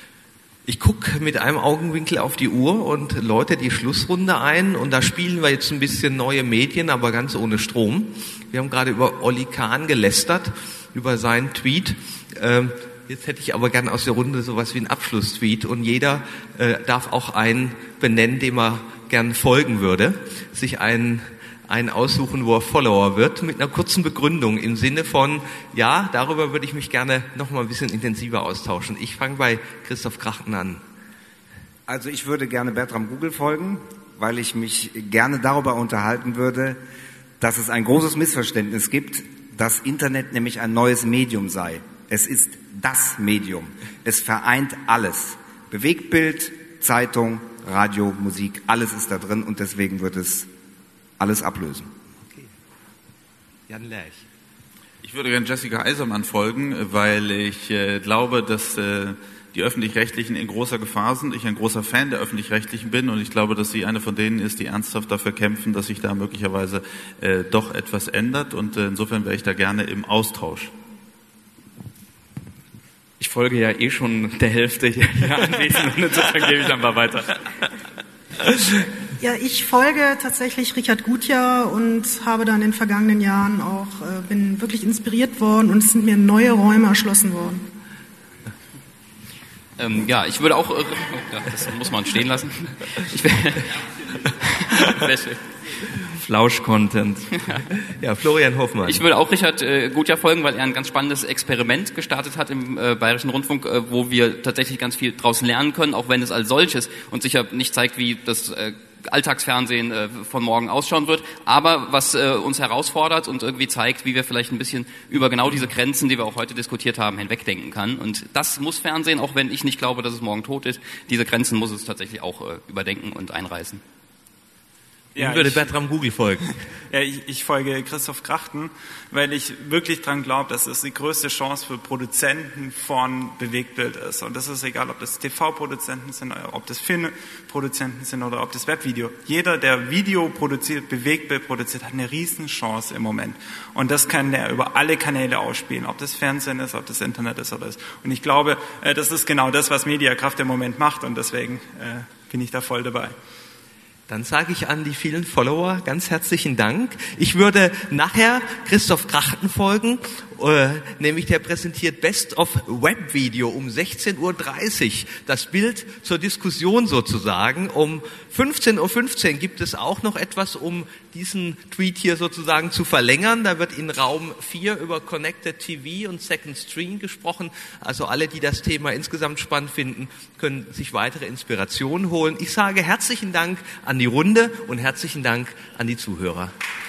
Ich gucke mit einem Augenwinkel auf die Uhr und läute die Schlussrunde ein und da spielen wir jetzt ein bisschen neue Medien, aber ganz ohne Strom. Wir haben gerade über Olli Kahn gelästert, über seinen Tweet. Ähm, jetzt hätte ich aber gern aus der Runde sowas wie einen Abschlusstweet und jeder äh, darf auch einen benennen, dem er gern folgen würde, sich einen einen aussuchen, wo er Follower wird, mit einer kurzen Begründung im Sinne von, ja, darüber würde ich mich gerne noch mal ein bisschen intensiver austauschen. Ich fange bei Christoph Krachten an. Also ich würde gerne Bertram Google folgen, weil ich mich gerne darüber unterhalten würde, dass es ein großes Missverständnis gibt, dass Internet nämlich ein neues Medium sei. Es ist das Medium. Es vereint alles. Bewegtbild, Zeitung, Radio, Musik, alles ist da drin und deswegen wird es alles ablösen. Okay. Jan Lerch. Ich würde gerne Jessica Eisermann folgen, weil ich äh, glaube, dass äh, die Öffentlich-Rechtlichen in großer Gefahr sind. Ich ein großer Fan der Öffentlich-Rechtlichen bin und ich glaube, dass sie eine von denen ist, die ernsthaft dafür kämpfen, dass sich da möglicherweise äh, doch etwas ändert und äh, insofern wäre ich da gerne im Austausch. Ich folge ja eh schon der Hälfte hier anwesend und insofern gebe ich einfach weiter. Ja, ich folge tatsächlich Richard Gutjahr und habe dann in den vergangenen Jahren auch, äh, bin wirklich inspiriert worden und es sind mir neue Räume erschlossen worden. Ähm, ja, ich würde auch, äh, ja, das muss man stehen lassen. Ich will, Flausch-Content. Ja, Florian Hoffmann. Ich würde auch Richard äh, Gutjahr folgen, weil er ein ganz spannendes Experiment gestartet hat im äh, Bayerischen Rundfunk, äh, wo wir tatsächlich ganz viel draus lernen können, auch wenn es als solches uns sicher nicht zeigt, wie das äh, Alltagsfernsehen äh, von morgen ausschauen wird, aber was äh, uns herausfordert und irgendwie zeigt, wie wir vielleicht ein bisschen über genau diese Grenzen, die wir auch heute diskutiert haben, hinwegdenken kann. Und das muss Fernsehen, auch wenn ich nicht glaube, dass es morgen tot ist, diese Grenzen muss es tatsächlich auch äh, überdenken und einreißen. Ja, würde Bertram Google folgen. Ja, ich, ich folge Christoph Krachten, weil ich wirklich dran glaube, dass es die größte Chance für Produzenten von Bewegtbild ist. Und das ist egal, ob das T V-Produzenten sind, ob das Filmproduzenten sind oder ob das Webvideo. Jeder, der Video produziert, Bewegtbild produziert, hat eine Riesenchance im Moment. Und das kann der über alle Kanäle ausspielen, ob das Fernsehen ist, ob das Internet ist oder ist. Und ich glaube, das ist genau das, was Mediakraft im Moment macht. Und deswegen bin ich da voll dabei. Dann sage ich an die vielen Follower ganz herzlichen Dank. Ich würde nachher Christoph Krachten folgen, äh, nämlich der präsentiert Best of Web Video um sechzehn Uhr dreißig. Das Bild zur Diskussion sozusagen. Um fünfzehn Uhr fünfzehn gibt es auch noch etwas, um diesen Tweet hier sozusagen zu verlängern. Da wird in Raum vier über Connected T V und Second Screen gesprochen. Also alle, die das Thema insgesamt spannend finden, können sich weitere Inspirationen holen. Ich sage herzlichen Dank an die Runde und herzlichen Dank an die Zuhörer.